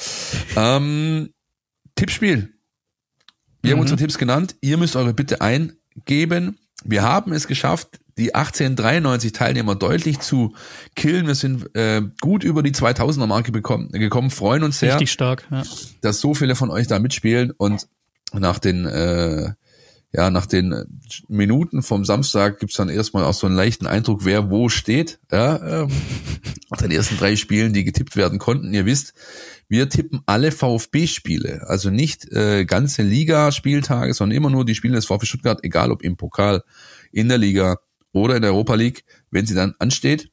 Ähm, Tippspiel. Wir mhm. haben unsere Tipps genannt. Ihr müsst eure Bitte eingeben. Wir haben es geschafft, die achtzehnhundertdreiundneunzig Teilnehmer deutlich zu killen. Wir sind äh, gut über die zweitausender-Marke bekommen, gekommen, freuen uns sehr, richtig stark, ja, dass so viele von euch da mitspielen. Und nach den äh, ja nach den Minuten vom Samstag gibt's dann erstmal auch so einen leichten Eindruck, wer wo steht. Ja, ähm, nach den ersten drei Spielen, die getippt werden konnten. Ihr wisst, wir tippen alle VfB-Spiele, also nicht äh, ganze Liga-Spieltage, sondern immer nur die Spiele des VfB Stuttgart, egal ob im Pokal, in der Liga oder in der Europa League, wenn sie dann ansteht.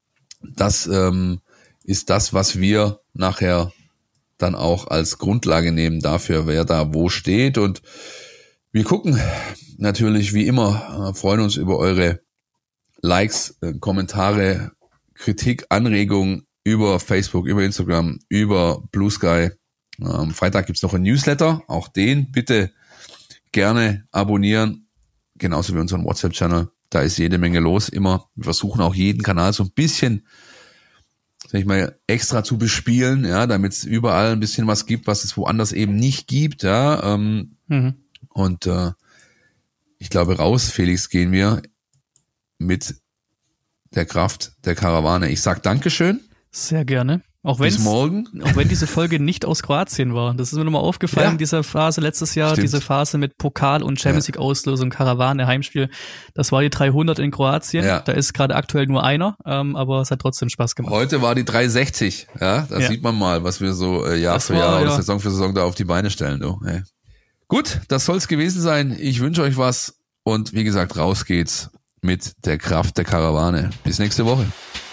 Das ähm, ist das, was wir nachher dann auch als Grundlage nehmen dafür, wer da wo steht. Und wir gucken natürlich wie immer, äh, freuen uns über eure Likes, äh, Kommentare, Kritik, Anregungen über Facebook, über Instagram, über Blue Sky. Am Freitag gibt's noch ein Newsletter, auch den bitte gerne abonnieren, genauso wie unseren WhatsApp-Channel. Da ist jede Menge los immer. Wir versuchen auch jeden Kanal so ein bisschen, sag ich mal, extra zu bespielen, ja, damit es überall ein bisschen was gibt, was es woanders eben nicht gibt, ja. Ähm, mhm. Und äh, ich glaube, raus, Felix, gehen wir mit der Kraft der Karawane. Ich sag Dankeschön. Sehr gerne. Auch wenn Bis morgen. Auch wenn diese Folge nicht aus Kroatien war. Das ist mir nochmal aufgefallen, ja. Diese Phase letztes Jahr, Stimmt. diese Phase mit Pokal und Champions League Auslosung, Karawane, Heimspiel. Das war die dreihundert in Kroatien. Ja. Da ist gerade aktuell nur einer, ähm, aber es hat trotzdem Spaß gemacht. Heute war die dreihundertsechzig. Ja, da ja. sieht man mal, was wir so äh, Jahr das für war, Jahr oder ja. Saison für Saison da auf die Beine stellen. Du. Ja. Gut, das soll's gewesen sein. Ich wünsche euch was und wie gesagt, raus geht's mit der Kraft der Karawane. Bis nächste Woche.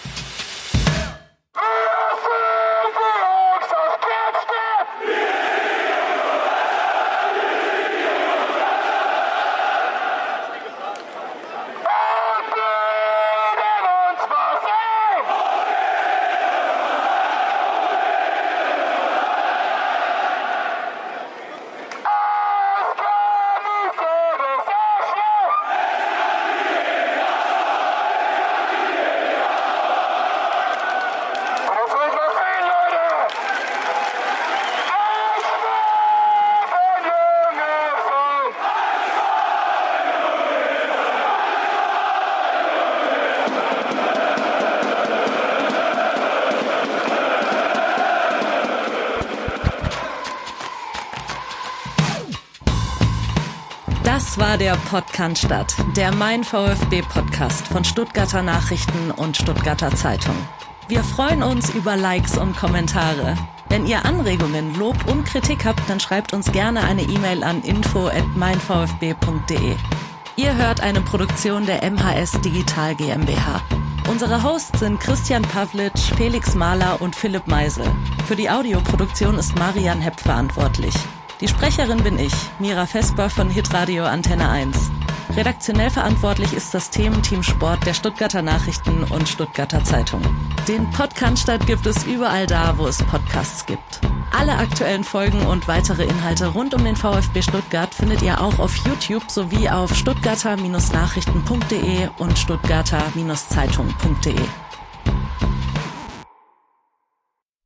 Das war der Podcast, der Mein VfB-Podcast von Stuttgarter Nachrichten und Stuttgarter Zeitung. Wir freuen uns über Likes und Kommentare. Wenn ihr Anregungen, Lob und Kritik habt, dann schreibt uns gerne eine E-Mail an info at mein v f b punkt d e. Ihr hört eine Produktion der M H S Digital GmbH. Unsere Hosts sind Christian Pavlic, Felix Mahler und Philipp Meisel. Für die Audioproduktion ist Marian Hepp verantwortlich. Die Sprecherin bin ich, Mira Vesper von Hitradio Antenne eins. Redaktionell verantwortlich ist das Thementeam Sport der Stuttgarter Nachrichten und Stuttgarter Zeitung. Den Podcast gibt es überall da, wo es Podcasts gibt. Alle aktuellen Folgen und weitere Inhalte rund um den VfB Stuttgart findet ihr auch auf YouTube sowie auf stuttgarter Bindestrich nachrichten punkt de und stuttgarter Bindestrich zeitung punkt de.